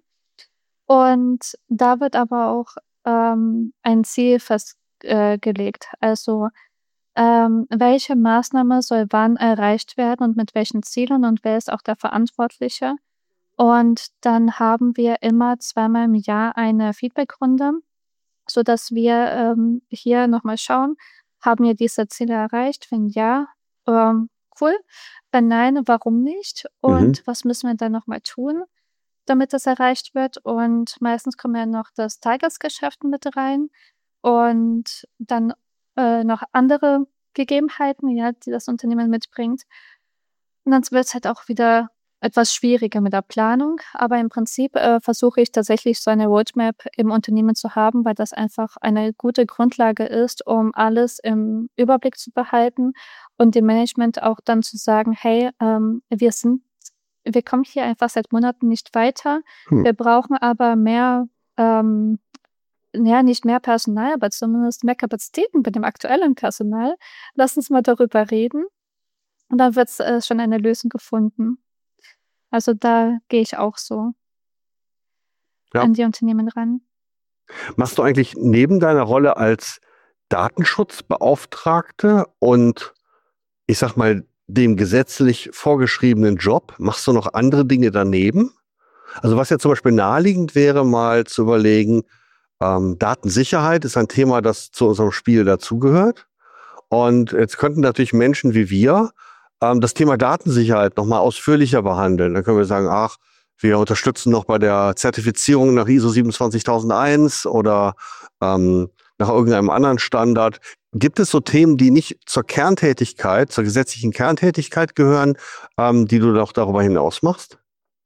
Speaker 3: Und da wird aber auch ähm, ein Ziel festgelegt. Äh, also ähm, welche Maßnahme soll wann erreicht werden und mit welchen Zielen und wer ist auch der Verantwortliche. Und dann haben wir immer zweimal im Jahr eine Feedbackrunde, sodass wir ähm, hier nochmal schauen, haben wir diese Ziele erreicht? Wenn ja, ähm, cool. Wenn nein, warum nicht? Und
Speaker 2: Mhm.
Speaker 3: was müssen wir dann nochmal tun, damit das erreicht wird? Und meistens kommt ja noch das Tagesgeschäft mit rein und dann äh, noch andere Gegebenheiten, ja, die das Unternehmen mitbringt. Und dann wird es halt auch wieder etwas schwieriger mit der Planung. Aber im Prinzip äh, versuche ich tatsächlich so eine Roadmap im Unternehmen zu haben, weil das einfach eine gute Grundlage ist, um alles im Überblick zu behalten und dem Management auch dann zu sagen, hey, ähm, wir sind, wir kommen hier einfach seit Monaten nicht weiter.
Speaker 2: Hm.
Speaker 3: Wir brauchen aber mehr, ähm, ja, nicht mehr Personal, aber zumindest mehr Kapazitäten bei dem aktuellen Personal. Lass uns mal darüber reden. Und dann wird äh, schon eine Lösung gefunden. Also da gehe ich auch so
Speaker 2: Ja.
Speaker 3: an die Unternehmen ran.
Speaker 2: Machst du eigentlich neben deiner Rolle als Datenschutzbeauftragte und ich sag mal dem gesetzlich vorgeschriebenen Job, machst du noch andere Dinge daneben? Also was ja zum Beispiel naheliegend wäre, mal zu überlegen, ähm, Datensicherheit ist ein Thema, das zu unserem Spiel dazugehört. Und jetzt könnten natürlich Menschen wie wir ähm, das Thema Datensicherheit nochmal ausführlicher behandeln. Dann können wir sagen, ach, wir unterstützen noch bei der Zertifizierung nach I S O siebenundzwanzigtausendeins oder ähm, nach irgendeinem anderen Standard. Gibt es so Themen, die nicht zur Kerntätigkeit, zur gesetzlichen Kerntätigkeit gehören, ähm, die du doch darüber hinaus machst?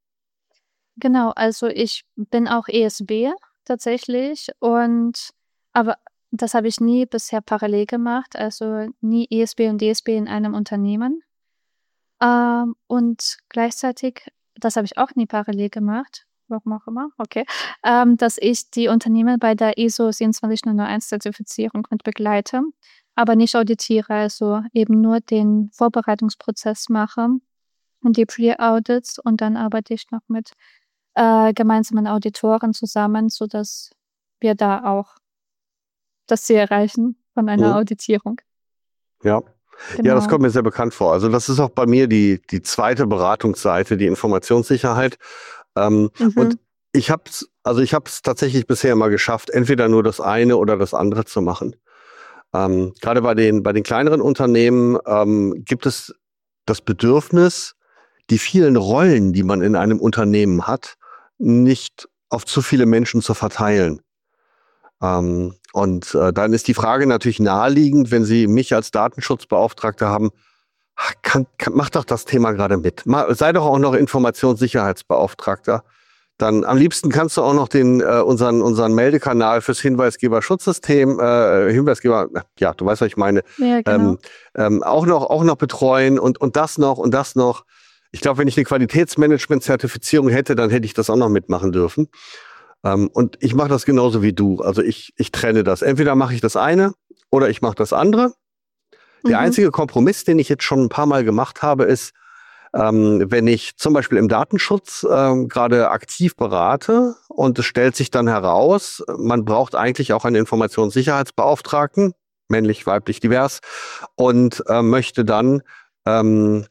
Speaker 3: Genau, also ich bin auch E S B tatsächlich und aber das habe ich nie bisher parallel gemacht, also nie E S B und D S B in einem Unternehmen. Ähm, und gleichzeitig, das habe ich auch nie parallel gemacht, warum auch immer, okay, ähm, dass ich die Unternehmen bei der I S O siebenundzwanzigtausendeins Zertifizierung mit begleite, aber nicht auditiere, also eben nur den Vorbereitungsprozess mache und die Pre-Audits und dann arbeite ich noch mit äh, gemeinsamen Auditoren zusammen, sodass wir da auch das Ziel erreichen von einer
Speaker 2: Mhm.
Speaker 3: Auditierung.
Speaker 2: Ja.
Speaker 3: Genau.
Speaker 2: Ja, das kommt mir sehr bekannt vor. Also das ist auch bei mir die, die zweite Beratungsseite, die Informationssicherheit. Ähm,
Speaker 3: Mhm.
Speaker 2: Und ich habe es, also ich habe es tatsächlich bisher immer geschafft, entweder nur das eine oder das andere zu machen. Ähm, gerade bei den, bei den kleineren Unternehmen ähm, gibt es das Bedürfnis, die vielen Rollen, die man in einem Unternehmen hat, nicht auf zu viele Menschen zu verteilen. Ähm, und äh, dann ist die Frage natürlich naheliegend, wenn Sie mich als Datenschutzbeauftragter haben, kann, kann, mach doch das Thema gerade mit. Ma, sei doch auch noch Informationssicherheitsbeauftragter. Dann am liebsten kannst du auch noch den äh, unseren unseren Meldekanal fürs Hinweisgeberschutzsystem, äh, Hinweisgeber, ja, du weißt, was ich meine,
Speaker 3: Ja, genau.
Speaker 2: ähm, ähm, auch noch auch noch betreuen und und das noch und das noch. Ich glaube, wenn ich eine Qualitätsmanagement-Zertifizierung hätte, dann hätte ich das auch noch mitmachen dürfen. Ähm, und ich mache das genauso wie du. Also ich ich trenne das. Entweder mache ich das eine oder ich mache das andere. Der
Speaker 3: Mhm.
Speaker 2: einzige Kompromiss, den ich jetzt schon ein paar Mal gemacht habe, ist, ähm, wenn ich zum Beispiel im Datenschutz ähm, gerade aktiv berate und es stellt sich dann heraus, man braucht eigentlich auch einen Informationssicherheitsbeauftragten, männlich, weiblich, divers, und äh, möchte dann, ähm,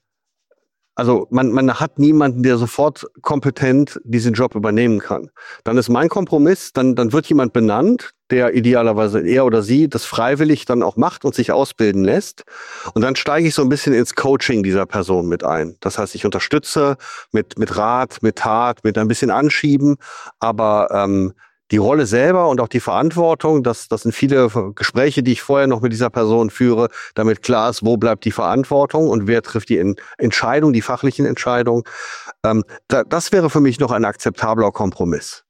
Speaker 2: also man, man hat niemanden, der sofort kompetent diesen Job übernehmen kann. Dann ist mein Kompromiss, dann, dann wird jemand benannt, der idealerweise er oder sie das freiwillig dann auch macht und sich ausbilden lässt. Und dann steige ich so ein bisschen ins Coaching dieser Person mit ein. Das heißt, ich unterstütze mit, mit Rat, mit Tat, mit ein bisschen Anschieben, aber ähm, die Rolle selber und auch die Verantwortung, das, das sind viele Gespräche, die ich vorher noch mit dieser Person führe, damit klar ist, wo bleibt die Verantwortung und wer trifft die in Entscheidung, die fachlichen Entscheidungen. Ähm, da, das wäre für mich noch ein akzeptabler Kompromiss.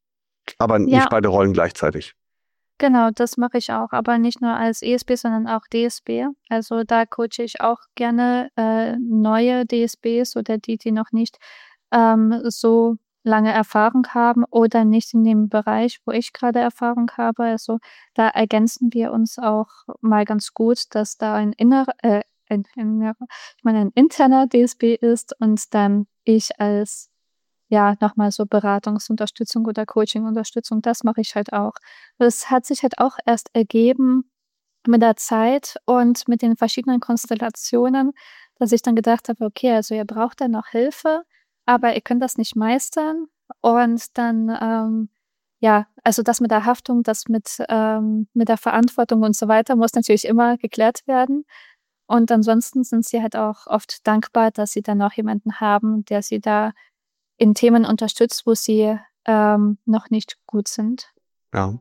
Speaker 2: Aber
Speaker 3: Ja.
Speaker 2: nicht beide Rollen gleichzeitig.
Speaker 3: Genau, das mache ich auch, aber nicht nur als E S B, sondern auch D S B. Also da coache ich auch gerne äh, neue D S Bs oder die, die noch nicht ähm, so lange Erfahrung haben oder nicht in dem Bereich, wo ich gerade Erfahrung habe. Also da ergänzen wir uns auch mal ganz gut, dass da ein innerer, äh, ein, innerer, ich meine, ein interner D S B ist und dann ich als ja, nochmal so Beratungsunterstützung oder Coaching-Unterstützung, das mache ich halt auch. Das hat sich halt auch erst ergeben mit der Zeit und mit den verschiedenen Konstellationen, dass ich dann gedacht habe, okay, also ihr braucht dann noch Hilfe, aber ihr könnt das nicht meistern. Und dann, ähm, ja, also das mit der Haftung, das mit, ähm, mit der Verantwortung und so weiter muss natürlich immer geklärt werden. Und ansonsten sind sie halt auch oft dankbar, dass sie dann noch jemanden haben, der sie da in Themen unterstützt, wo sie ähm, noch nicht gut sind.
Speaker 2: Ja.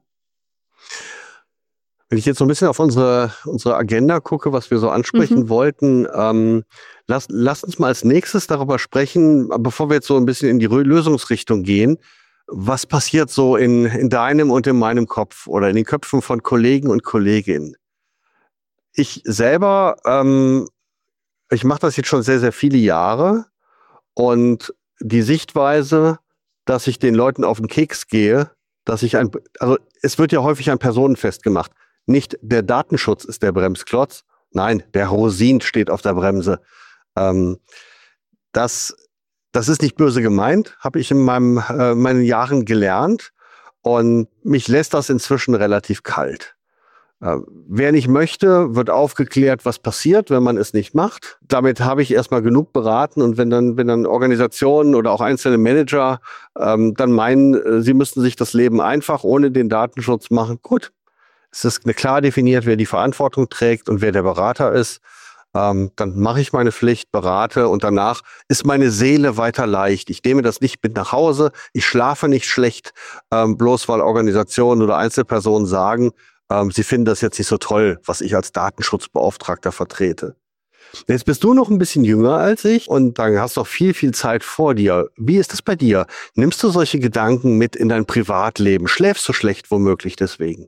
Speaker 2: Wenn ich jetzt so ein bisschen auf unsere, unsere Agenda gucke, was wir so ansprechen
Speaker 3: Mhm.
Speaker 2: wollten, ähm, lass, lass uns mal als nächstes darüber sprechen, bevor wir jetzt so ein bisschen in die Rö- Lösungsrichtung gehen. Was passiert so in, in deinem und in meinem Kopf oder in den Köpfen von Kollegen und Kolleginnen? Ich selber, ähm, ich mache das jetzt schon sehr, sehr viele Jahre und die Sichtweise, dass ich den Leuten auf den Keks gehe, dass ich ein, also es wird ja häufig an Personen festgemacht. Nicht der Datenschutz ist der Bremsklotz, nein, der Rosin steht auf der Bremse. Ähm, das, das ist nicht böse gemeint, habe ich in meinem, äh, meinen Jahren gelernt und mich lässt das inzwischen relativ kalt. Äh, wer nicht möchte, wird aufgeklärt, was passiert, wenn man es nicht macht. Damit habe ich erstmal genug beraten. Und wenn dann, wenn dann Organisationen oder auch einzelne Manager ähm, dann meinen, äh, sie müssten sich das Leben einfach ohne den Datenschutz machen, gut. Es ist klar definiert, wer die Verantwortung trägt und wer der Berater ist. Ähm, dann mache ich meine Pflicht, berate und danach ist meine Seele weiter leicht. Ich nehme das nicht mit nach Hause, ich schlafe nicht schlecht, ähm, bloß weil Organisationen oder Einzelpersonen sagen, ähm, sie finden das jetzt nicht so toll, was ich als Datenschutzbeauftragter vertrete. Jetzt bist du noch ein bisschen jünger als ich und dann hast du noch viel, viel Zeit vor dir. Wie ist das bei dir? Nimmst du solche Gedanken mit in dein Privatleben? Schläfst du schlecht womöglich deswegen?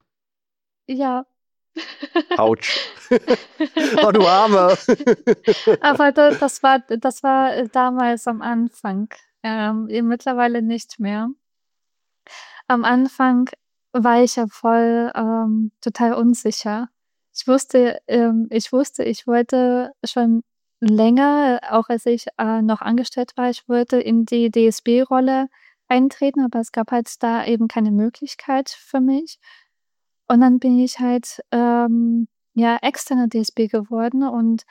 Speaker 3: Ja.
Speaker 2: Autsch. Oh, du Arme.
Speaker 3: Aber da, das war, das war damals am Anfang. Ähm, mittlerweile nicht mehr. Am Anfang war ich ja voll ähm, total unsicher. Ich wusste, ähm, ich wusste, ich wollte schon länger, auch als ich äh, noch angestellt war, ich wollte in die D S B-Rolle eintreten, aber es gab halt da eben keine Möglichkeit für mich. Und dann bin ich halt ähm, ja externer D S B geworden und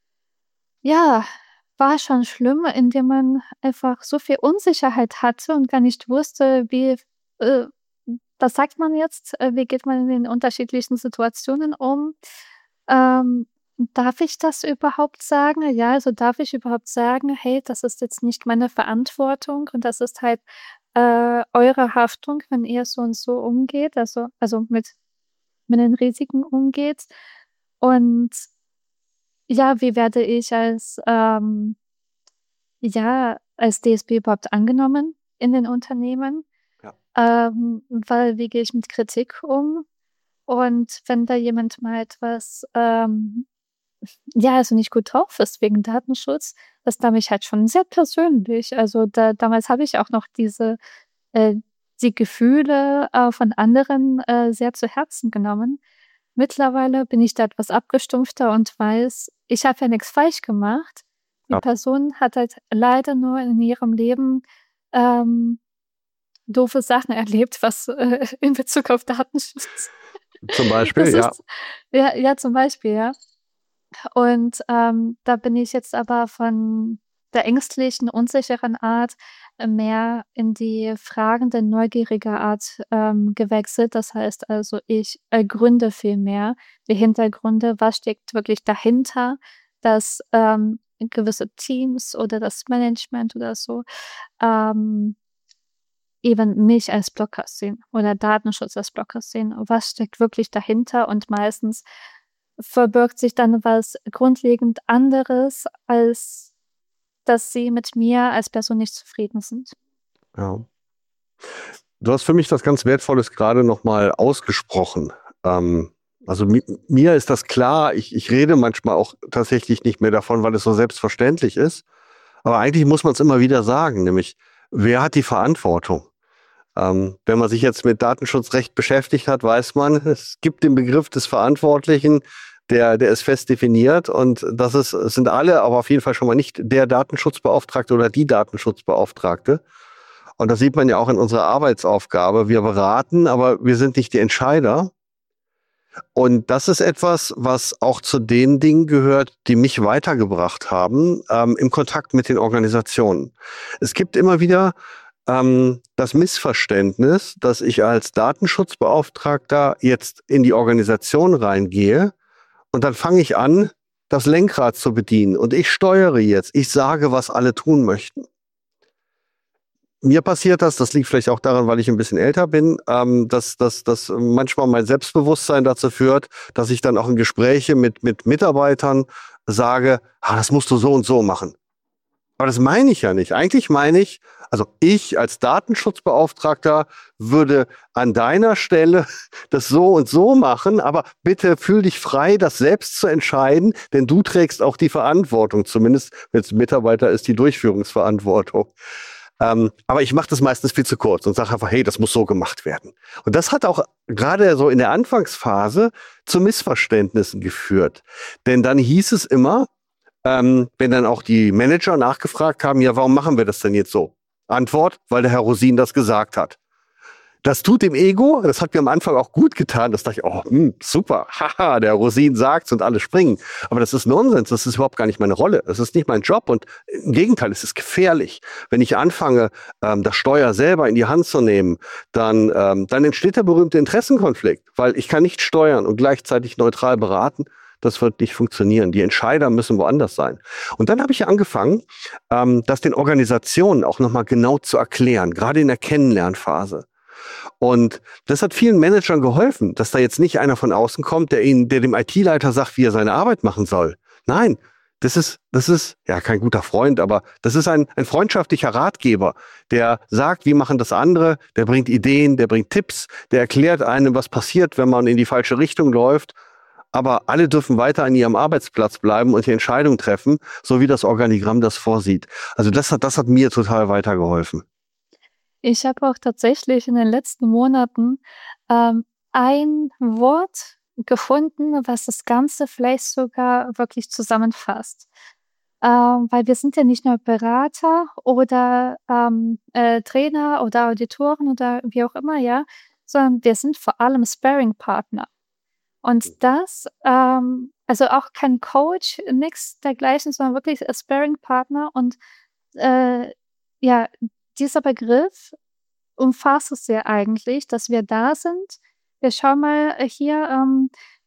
Speaker 3: ja, war schon schlimm, indem man einfach so viel Unsicherheit hatte und gar nicht wusste, wie, äh, was sagt man jetzt, äh, wie geht man in den unterschiedlichen Situationen um? Ähm, darf ich das überhaupt sagen? Ja, also darf ich überhaupt sagen, hey, das ist jetzt nicht meine Verantwortung und das ist halt äh, eure Haftung, wenn ihr so und so umgeht, also, also mit, mit den Risiken umgeht. Und ja, wie werde ich als, ähm, ja, als D S B überhaupt angenommen in den Unternehmen?
Speaker 2: Ja.
Speaker 3: Ähm, weil wie gehe ich mit Kritik um? Und wenn da jemand mal etwas, ähm, ja, also nicht gut drauf ist wegen Datenschutz, das nahm ich halt schon sehr persönlich. Also da, damals habe ich auch noch diese, äh, die Gefühle äh, von anderen äh, sehr zu Herzen genommen. Mittlerweile bin ich da etwas abgestumpfter und weiß, ich habe ja nichts falsch gemacht. Die
Speaker 2: Ja.
Speaker 3: Person hat halt leider nur in ihrem Leben ähm, doofe Sachen erlebt, was äh, in Bezug auf Datenschutz.
Speaker 2: Zum Beispiel,
Speaker 3: Das
Speaker 2: ja.
Speaker 3: ist, ja, ja, zum Beispiel, ja. Und ähm, da bin ich jetzt aber von der ängstlichen, unsicheren Art äh, mehr in die fragende, neugierige Art ähm, gewechselt. Das heißt also, ich ergründe viel mehr die Hintergründe, was steckt wirklich dahinter, dass ähm, gewisse Teams oder das Management oder so ähm, eben mich als Blocker sehen oder Datenschutz als Blocker sehen. Was steckt wirklich dahinter? Und meistens verbirgt sich dann was grundlegend anderes, als dass sie mit mir als Person nicht zufrieden sind.
Speaker 2: Ja. Du hast für mich das ganz Wertvolles gerade nochmal ausgesprochen. Ähm, also mi mir ist das klar, ich, ich rede manchmal auch tatsächlich nicht mehr davon, weil es so selbstverständlich ist. Aber eigentlich muss man es immer wieder sagen, nämlich, wer hat die Verantwortung? Ähm, wenn man sich jetzt mit Datenschutzrecht beschäftigt hat, weiß man, es gibt den Begriff des Verantwortlichen, der, der ist fest definiert und das ist, es sind alle, aber auf jeden Fall schon mal nicht der Datenschutzbeauftragte oder die Datenschutzbeauftragte. Und das sieht man ja auch in unserer Arbeitsaufgabe. Wir beraten, aber wir sind nicht die Entscheider. Und das ist etwas, was auch zu den Dingen gehört, die mich weitergebracht haben, ähm, im Kontakt mit den Organisationen. Es gibt immer wieder ähm, das Missverständnis, dass ich als Datenschutzbeauftragter jetzt in die Organisation reingehe und dann fange ich an, das Lenkrad zu bedienen und ich steuere jetzt, ich sage, was alle tun möchten. Mir passiert das, das liegt vielleicht auch daran, weil ich ein bisschen älter bin, ähm, dass, dass, dass manchmal mein Selbstbewusstsein dazu führt, dass ich dann auch in Gespräche mit, mit Mitarbeitern sage, ah, das musst du so und so machen. Aber das meine ich ja nicht. Eigentlich meine ich, also ich als Datenschutzbeauftragter würde an deiner Stelle das so und so machen, aber bitte fühl dich frei, das selbst zu entscheiden, denn du trägst auch die Verantwortung, zumindest wenn es ein Mitarbeiter ist, die Durchführungsverantwortung. Ähm, aber ich mache das meistens viel zu kurz und sage einfach, hey, das muss so gemacht werden. Und das hat auch gerade so in der Anfangsphase zu Missverständnissen geführt. Denn dann hieß es immer, ähm, wenn dann auch die Manager nachgefragt haben, ja, warum machen wir das denn jetzt so? Antwort, weil der Herr Rosin das gesagt hat. Das tut dem Ego, das hat mir am Anfang auch gut getan. Das dachte ich, oh, mh, super, haha, der Rosin sagt's und alle springen. Aber das ist Nonsens, das ist überhaupt gar nicht meine Rolle. Das ist nicht mein Job und im Gegenteil, es ist gefährlich. Wenn ich anfange, ähm, das Steuer selber in die Hand zu nehmen, dann, ähm, dann entsteht der berühmte Interessenkonflikt, weil ich kann nicht steuern und gleichzeitig neutral beraten. Das wird nicht funktionieren. Die Entscheider müssen woanders sein. Und dann habe ich angefangen, ähm, das den Organisationen auch nochmal genau zu erklären, gerade in der Kennenlernphase. Und das hat vielen Managern geholfen, dass da jetzt nicht einer von außen kommt, der ihnen, der dem I T-Leiter sagt, wie er seine Arbeit machen soll. Nein, das ist, das ist ja kein guter Freund, aber das ist ein, ein freundschaftlicher Ratgeber, der sagt, wie machen das andere, der bringt Ideen, der bringt Tipps, der erklärt einem, was passiert, wenn man in die falsche Richtung läuft. Aber alle dürfen weiter an ihrem Arbeitsplatz bleiben und die Entscheidung treffen, so wie das Organigramm das vorsieht. Also das hat, das hat mir total weitergeholfen.
Speaker 3: Ich habe auch tatsächlich in den letzten Monaten ähm, ein Wort gefunden, was das Ganze vielleicht sogar wirklich zusammenfasst. Ähm, weil wir sind ja nicht nur Berater oder ähm, äh, Trainer oder Auditoren oder wie auch immer, ja, sondern wir sind vor allem Sparring-Partner. Und das, ähm, also auch kein Coach, nichts dergleichen, sondern wirklich ein Sparring-Partner. Und äh, ja, dieser Begriff umfasst es ja eigentlich, dass wir da sind. Wir schauen mal hier, ähm,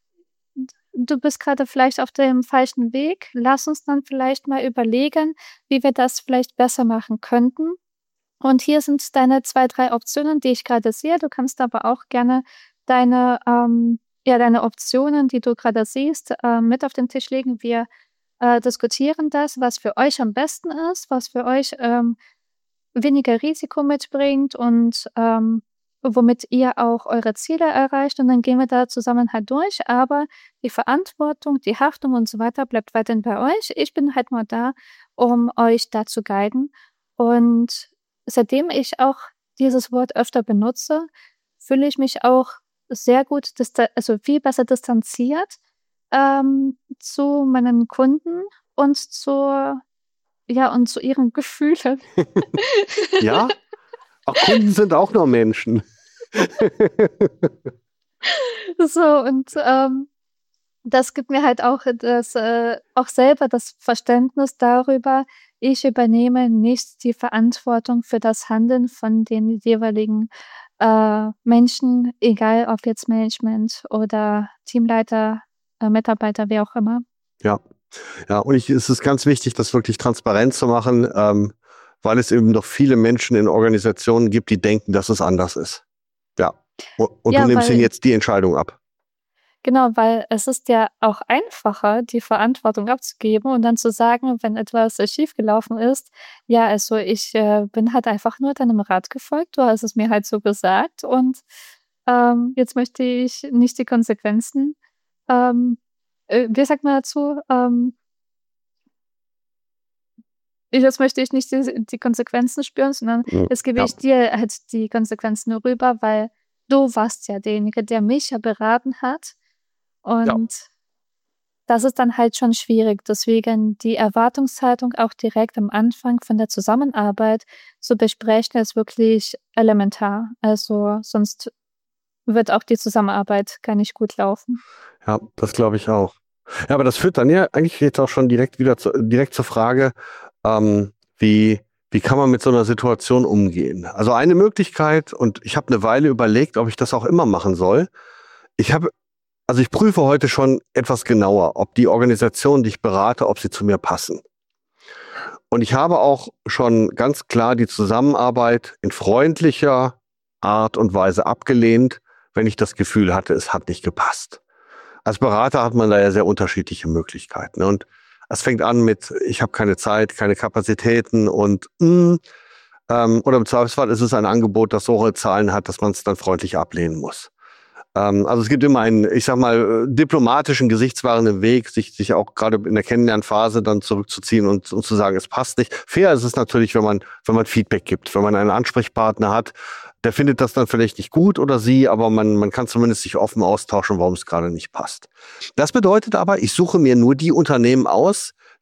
Speaker 3: du bist gerade vielleicht auf dem falschen Weg. Lass uns dann vielleicht mal überlegen, wie wir das vielleicht besser machen könnten. Und hier sind deine zwei, drei Optionen, die ich gerade sehe. Du kannst aber auch gerne deine, ähm, ja, deine Optionen, die du gerade siehst, äh, mit auf den Tisch legen. Wir äh, diskutieren das, was für euch am besten ist, was für euch ähm, weniger Risiko mitbringt und ähm, womit ihr auch eure Ziele erreicht. Und dann gehen wir da zusammen halt durch. Aber die Verantwortung, die Haftung und so weiter bleibt weiterhin bei euch. Ich bin halt nur da, um euch da zu guiden. Und seitdem ich auch dieses Wort öfter benutze, fühle ich mich auch sehr gut, also viel besser distanziert ähm, zu meinen Kunden und zur Ja, und zu ihren Gefühlen.
Speaker 2: Ja, auch Kunden sind auch nur Menschen.
Speaker 3: So, und ähm, das gibt mir halt auch das, äh, auch selber das Verständnis darüber, ich übernehme nicht die Verantwortung für das Handeln von den jeweiligen äh, Menschen, egal ob jetzt Management oder Teamleiter, äh, Mitarbeiter, wer auch immer.
Speaker 2: Ja. Ja, und ich, es ist ganz wichtig, das wirklich transparent zu machen, ähm, weil es eben noch viele Menschen in Organisationen gibt, die denken, dass es anders ist. Ja, und, und
Speaker 3: Ja,
Speaker 2: du nimmst
Speaker 3: weil-
Speaker 2: ihnen jetzt die Entscheidung ab.
Speaker 3: Genau, weil es ist ja auch einfacher, die Verantwortung abzugeben und dann zu sagen, wenn etwas äh, schiefgelaufen ist, ja, also ich äh, bin halt einfach nur deinem Rat gefolgt, du hast es mir halt so gesagt und ähm, jetzt möchte ich nicht die Konsequenzen. Ähm, äh, wie sagt man dazu? Ähm, jetzt möchte ich nicht die, die Konsequenzen spüren, sondern
Speaker 2: Mhm.
Speaker 3: jetzt gebe
Speaker 2: Ja.
Speaker 3: ich dir halt die Konsequenzen rüber, weil du warst ja derjenige, der mich ja beraten hat. Und das ist dann halt schon schwierig. Deswegen die Erwartungshaltung auch direkt am Anfang von der Zusammenarbeit zu besprechen, ist wirklich elementar. Also sonst wird auch die Zusammenarbeit gar nicht gut laufen.
Speaker 2: Ja, das glaube ich auch. Ja, aber das führt dann ja eigentlich jetzt auch schon direkt wieder zu, direkt zur Frage, ähm, wie, wie kann man mit so einer Situation umgehen? Also eine Möglichkeit, und ich habe eine Weile überlegt, ob ich das auch immer machen soll. Ich habe, also ich prüfe heute schon etwas genauer, ob die Organisationen, die ich berate, ob sie zu mir passen. Und ich habe auch schon ganz klar die Zusammenarbeit in freundlicher Art und Weise abgelehnt, wenn ich das Gefühl hatte, es hat nicht gepasst. Als Berater hat man da ja sehr unterschiedliche Möglichkeiten. Und es fängt an mit, ich habe keine Zeit, keine Kapazitäten und mh, ähm, oder im Zweifelsfall ist es ein Angebot, das so hohe Zahlen hat, dass man es dann freundlich ablehnen muss. Ähm, also es gibt immer einen, ich sag mal, diplomatischen, gesichtswahrenden Weg, sich, sich auch gerade in der Kennenlernphase dann zurückzuziehen und, und zu sagen, es passt nicht. Fair ist es natürlich, wenn man, wenn man Feedback gibt, wenn man einen Ansprechpartner hat, der findet das dann vielleicht nicht gut oder sie, aber man, man kann zumindest sich offen austauschen, warum es gerade nicht passt. Das bedeutet aber, ich suche mir nur die Unternehmen aus,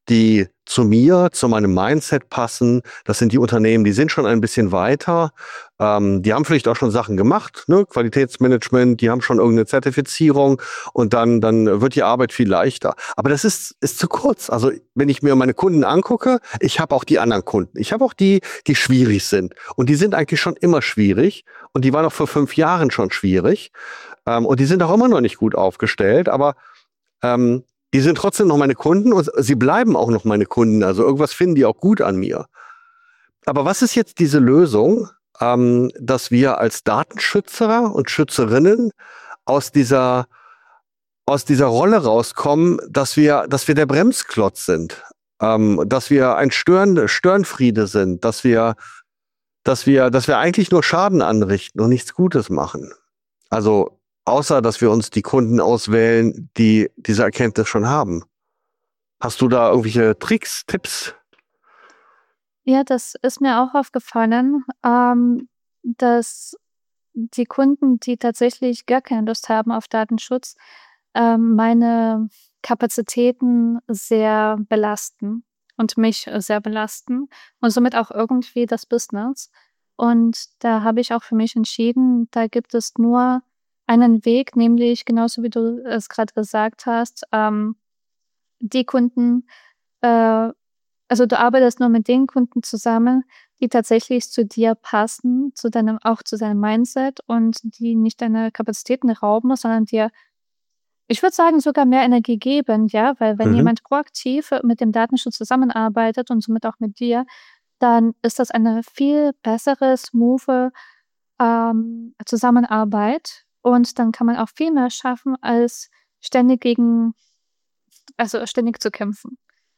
Speaker 2: die zu mir, zu meinem Mindset passen. Das sind die Unternehmen, die sind schon ein bisschen weiter. Ähm, die haben vielleicht auch schon Sachen gemacht, ne? Qualitätsmanagement, die haben schon irgendeine Zertifizierung und dann, dann wird die Arbeit viel leichter. Aber das ist, ist zu kurz. Also wenn ich mir meine Kunden angucke, ich habe auch die anderen Kunden. Ich habe auch die, die schwierig sind. Und die sind eigentlich schon immer schwierig. Und die waren auch vor fünf Jahren schon schwierig. Ähm, und die sind auch immer noch nicht gut aufgestellt. Aber ähm, die sind trotzdem noch meine Kunden und sie bleiben auch noch meine Kunden. Also irgendwas finden die auch gut an mir. Aber was ist jetzt diese Lösung, ähm, dass wir als Datenschützer und Schützerinnen aus dieser, aus dieser Rolle rauskommen, dass wir, dass wir der Bremsklotz sind, ähm, dass wir ein Stören, Störenfriede sind, dass wir, dass wir, dass wir eigentlich nur Schaden anrichten und nichts Gutes machen. Also außer, dass wir uns die Kunden auswählen, die diese Erkenntnis schon haben. Hast du da irgendwelche Tricks, Tipps?
Speaker 3: Ja, das ist mir auch aufgefallen, ähm, dass die Kunden, die tatsächlich gar keine Lust haben auf Datenschutz, ähm, meine Kapazitäten sehr belasten und mich äh, sehr belasten und somit auch irgendwie das Business. Und da habe ich auch für mich entschieden, da gibt es nur einen Weg, nämlich genauso wie du es gerade gesagt hast, ähm, die Kunden, äh, also du arbeitest nur mit den Kunden zusammen, die tatsächlich zu dir passen, zu deinem, auch zu deinem Mindset und die nicht deine Kapazitäten rauben, sondern dir, ich würde sagen, sogar mehr Energie geben, ja, weil wenn
Speaker 2: Mhm.
Speaker 3: jemand proaktiv mit dem Datenschutz zusammenarbeitet und somit auch mit dir, dann ist das eine viel bessere, smoothe ähm, Zusammenarbeit und dann kann man auch viel mehr schaffen, als ständig gegen, also ständig zu kämpfen.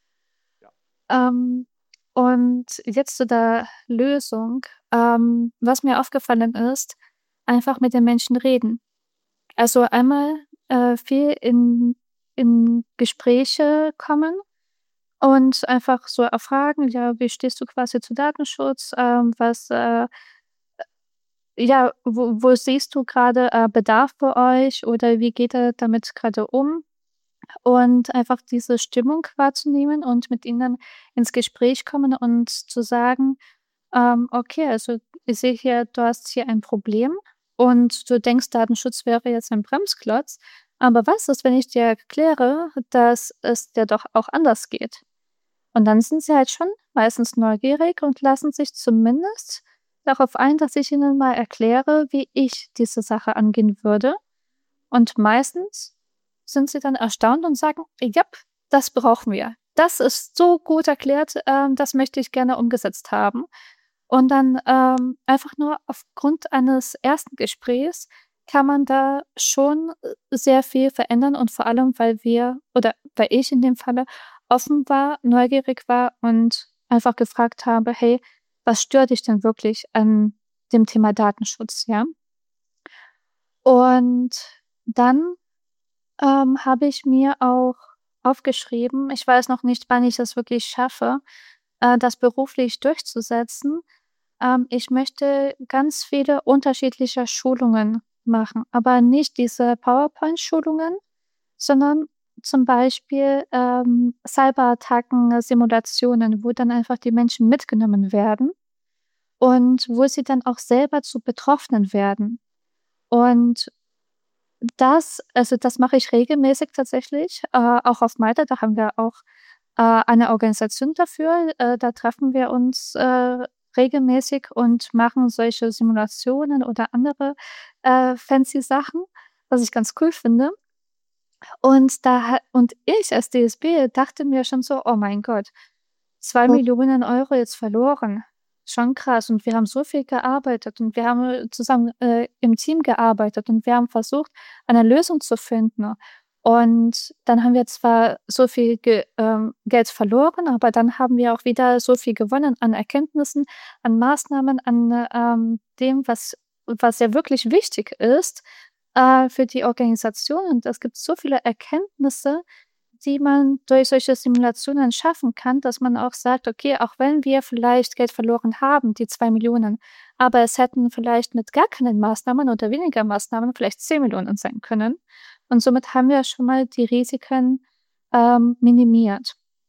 Speaker 3: Ähm, und jetzt zu der Lösung. Ähm, was mir aufgefallen ist, einfach mit den Menschen reden. Also einmal äh, viel in, in Gespräche kommen und einfach so erfragen, ja, wie stehst du quasi zu Datenschutz? Ähm, was, äh, ja, wo, wo siehst du gerade äh, Bedarf bei euch oder wie geht er damit gerade um? Und einfach diese Stimmung wahrzunehmen und mit ihnen ins Gespräch kommen und zu sagen, ähm, okay, also ich sehe hier, du hast hier ein Problem und du denkst, Datenschutz wäre jetzt ein Bremsklotz. Aber was ist, wenn ich dir erkläre, dass es dir doch auch anders geht? Und dann sind sie halt schon meistens neugierig und lassen sich zumindest darauf ein, dass ich ihnen mal erkläre, wie ich diese Sache angehen würde. Und meistens sind sie dann erstaunt und sagen, ja, das brauchen wir. Das ist so gut erklärt, ähm, das möchte ich gerne umgesetzt haben. Und dann ähm, einfach nur aufgrund eines ersten Gesprächs kann man da schon äh, sehr viel verändern und vor allem, weil wir oder weil ich in dem Falle offen war, neugierig war und einfach gefragt habe, hey, was stört dich denn wirklich an dem Thema Datenschutz, ja? Und dann ähm, habe ich mir auch aufgeschrieben, ich weiß noch nicht, wann ich das wirklich schaffe, äh, das beruflich durchzusetzen. Ähm, ich möchte ganz viele unterschiedliche Schulungen machen, aber nicht diese PowerPoint-Schulungen, sondern zum Beispiel ähm, Cyberattacken, Simulationen, wo dann einfach die Menschen mitgenommen werden und wo sie dann auch selber zu Betroffenen werden. Und das, also das mache ich regelmäßig tatsächlich, äh, auch auf Malta. Da haben wir auch äh, eine Organisation dafür. Äh, da treffen wir uns äh, regelmäßig und machen solche Simulationen oder andere äh, fancy Sachen, was ich ganz cool finde. Und da ha- und ich als D S B dachte mir schon so, oh mein Gott, zwei Millionen Euro jetzt verloren. Schon krass. Und wir haben so viel gearbeitet und wir haben äh, zusammen äh, im Team gearbeitet und wir haben versucht, eine Lösung zu finden. Und dann haben wir zwar so viel ge ähm, Geld verloren, aber dann haben wir auch wieder so viel gewonnen an Erkenntnissen, an Maßnahmen, an ähm, dem, was, was ja wirklich wichtig ist äh, für die Organisation. Und es gibt so viele Erkenntnisse, die man durch solche Simulationen schaffen kann, dass man auch sagt, okay, auch wenn wir vielleicht Geld verloren haben, die zwei Millionen, aber es hätten vielleicht mit gar keinen Maßnahmen oder weniger Maßnahmen vielleicht zehn Millionen sein können. Und somit haben wir schon mal die Risiken ähm, minimiert.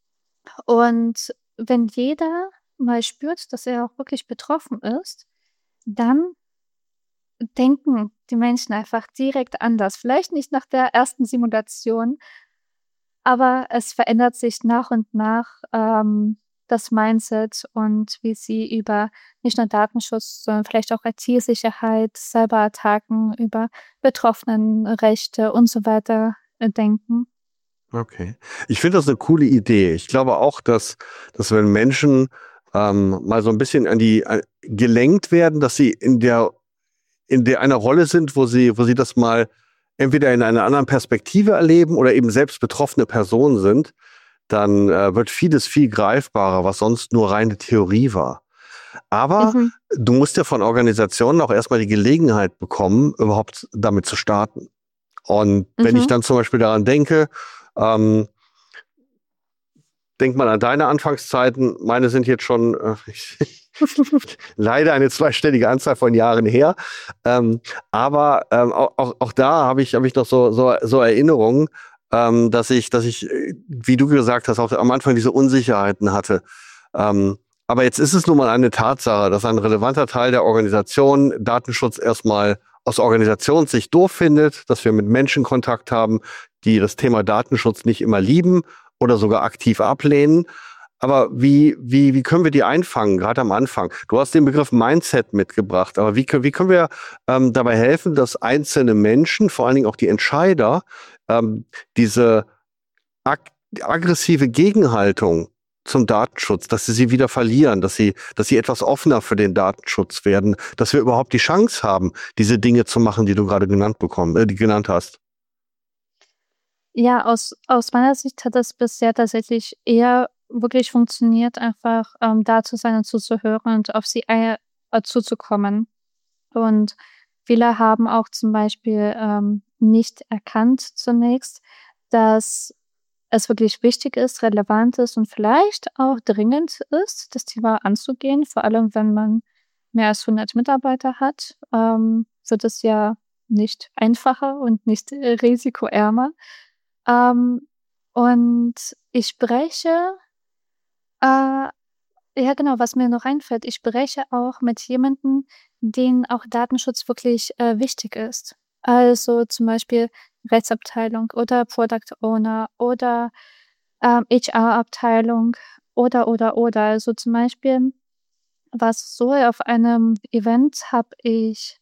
Speaker 3: Und wenn jeder mal spürt, dass er auch wirklich betroffen ist, dann denken die Menschen einfach direkt anders. Vielleicht nicht nach der ersten Simulation, aber es verändert sich nach und nach ähm, das Mindset und wie sie über nicht nur Datenschutz, sondern vielleicht auch I T-Sicherheit, Cyberattacken, über Betroffenenrechte und so weiter äh, denken.
Speaker 2: Okay. Ich finde das eine coole Idee. Ich glaube auch, dass, dass wenn Menschen ähm, mal so ein bisschen an die an, gelenkt werden, dass sie in der in der einer Rolle sind, wo sie, wo sie das mal entweder in einer anderen Perspektive erleben oder eben selbst betroffene Personen sind, dann äh, wird vieles viel greifbarer, was sonst nur reine Theorie war. Aber
Speaker 3: Mhm.
Speaker 2: du musst ja von Organisationen auch erstmal die Gelegenheit bekommen, überhaupt damit zu starten. Und wenn ich
Speaker 3: Mhm.
Speaker 2: dann zum Beispiel daran denke, ähm, denk mal an deine Anfangszeiten, meine sind jetzt schon äh, leider eine zweistellige Anzahl von Jahren her. Ähm, aber ähm, auch, auch, auch da habe ich, hab ich noch so, so, so Erinnerungen, ähm, dass ich, dass ich, äh, wie du gesagt hast, auch am Anfang diese Unsicherheiten hatte. Ähm, aber jetzt ist es nun mal eine Tatsache, dass ein relevanter Teil der Organisation Datenschutz erstmal aus Organisationssicht doof findet, dass wir mit Menschen Kontakt haben, die das Thema Datenschutz nicht immer lieben oder sogar aktiv ablehnen. Aber wie, wie, wie können wir die einfangen, gerade am Anfang? Du hast den Begriff Mindset mitgebracht, aber wie, können- wie können wir ähm, dabei helfen, dass einzelne Menschen, vor allen Dingen auch die Entscheider, ähm, diese ag aggressive Gegenhaltung zum Datenschutz, dass sie sie wieder verlieren, dass sie, dass sie etwas offener für den Datenschutz werden, dass wir überhaupt die Chance haben, diese Dinge zu machen, die du gerade genannt bekommen, äh, die genannt hast.
Speaker 3: Ja, aus, aus meiner Sicht hat das bisher tatsächlich eher wirklich funktioniert, einfach ähm, da zu sein und zuzuhören und auf sie äh, zuzukommen. Und viele haben auch zum Beispiel ähm, nicht erkannt zunächst, dass es wirklich wichtig ist, relevant ist und vielleicht auch dringend ist, das Thema anzugehen. Vor allem, wenn man mehr als hundert Mitarbeiter hat, ähm, wird es ja nicht einfacher und nicht äh, risikoärmer. Ähm, und ich spreche, äh, ja genau, was mir noch einfällt, ich spreche auch mit jemandem, denen auch Datenschutz wirklich äh, wichtig ist. Also zum Beispiel Rechtsabteilung oder Product Owner oder ähm, H R-Abteilung oder, oder, oder. Also zum Beispiel war es so, auf einem Event habe ich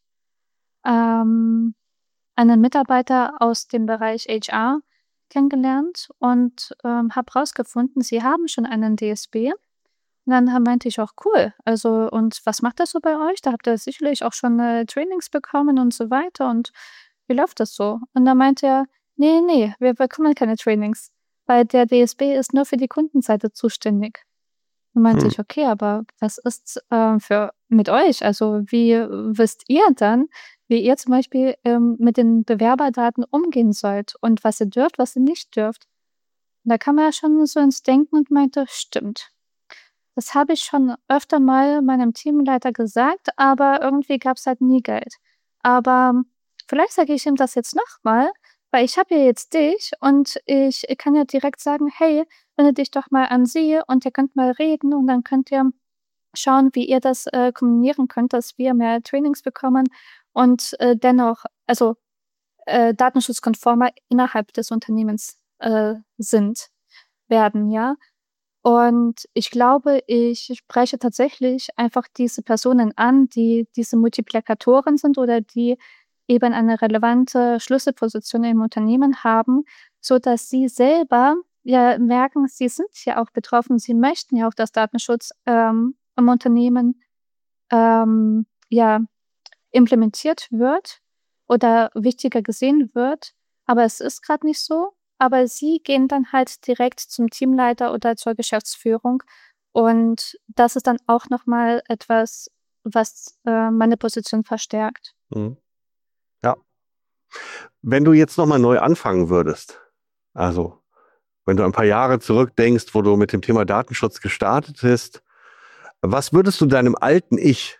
Speaker 3: ähm, einen Mitarbeiter aus dem Bereich H R kennengelernt und ähm, habe rausgefunden, sie haben schon einen D S B. Und dann ha- meinte ich auch, cool. Also, und was macht das so bei euch? Da habt ihr sicherlich auch schon äh, Trainings bekommen und so weiter. Und wie läuft das so? Und dann meinte er, nee, nee, wir bekommen keine Trainings, weil der D S B ist nur für die Kundenseite zuständig. Dann meinte
Speaker 2: Hm.
Speaker 3: ich, okay, aber was ist ähm, für mit euch? Also wie wisst ihr dann, wie ihr zum Beispiel ähm, mit den Bewerberdaten umgehen sollt und was ihr dürft, was ihr nicht dürft? Und da kam er schon so ins Denken und meinte, stimmt. Das habe ich schon öfter mal meinem Teamleiter gesagt, aber irgendwie gab es halt nie Geld. Aber vielleicht sage ich ihm das jetzt nochmal, weil ich habe ja jetzt dich und ich kann ja direkt sagen, hey, wende dich doch mal an sie und ihr könnt mal reden und dann könnt ihr schauen, wie ihr das äh, kombinieren könnt, dass wir mehr Trainings bekommen und äh, dennoch, also äh, datenschutzkonformer innerhalb des Unternehmens äh, sind, werden, ja. Und ich glaube, ich spreche tatsächlich einfach diese Personen an, die diese Multiplikatoren sind oder die eben eine relevante Schlüsselposition im Unternehmen haben, so dass sie selber ja merken, sie sind ja auch betroffen, sie möchten ja auch, dass Datenschutz ähm, im Unternehmen ähm, ja implementiert wird oder wichtiger gesehen wird, aber es ist gerade nicht so. Aber sie gehen dann halt direkt zum Teamleiter oder zur Geschäftsführung und das ist dann auch noch mal etwas, was äh, meine Position verstärkt.
Speaker 2: Hm. Ja. Wenn du jetzt nochmal neu anfangen würdest, also wenn du ein paar Jahre zurückdenkst, wo du mit dem Thema Datenschutz gestartet bist, was würdest du deinem alten Ich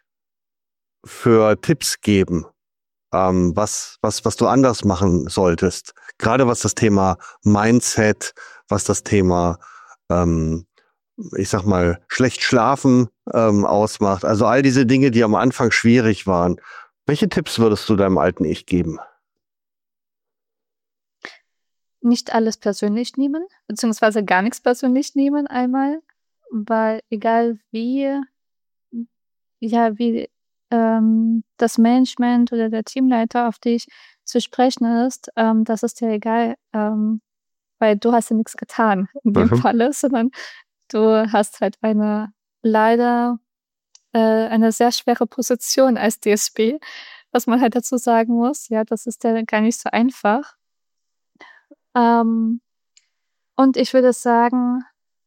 Speaker 2: für Tipps geben, ähm, was, was, was du anders machen solltest? Gerade was das Thema Mindset, was das Thema ähm, ich sag mal, schlecht schlafen ähm, ausmacht. Also all diese Dinge, die am Anfang schwierig waren. Welche Tipps würdest du deinem alten Ich geben?
Speaker 3: Nicht alles persönlich nehmen, beziehungsweise gar nichts persönlich nehmen einmal, weil egal wie, ja, wie ähm, das Management oder der Teamleiter auf dich zu sprechen ist, ähm, das ist dir egal, ähm, weil du hast ja nichts getan in dem
Speaker 2: Mhm.
Speaker 3: Falle, sondern du hast halt eine leider äh, eine sehr schwere Position als D S B, was man halt dazu sagen muss. Ja, das ist ja gar nicht so einfach. Ähm, und ich würde sagen,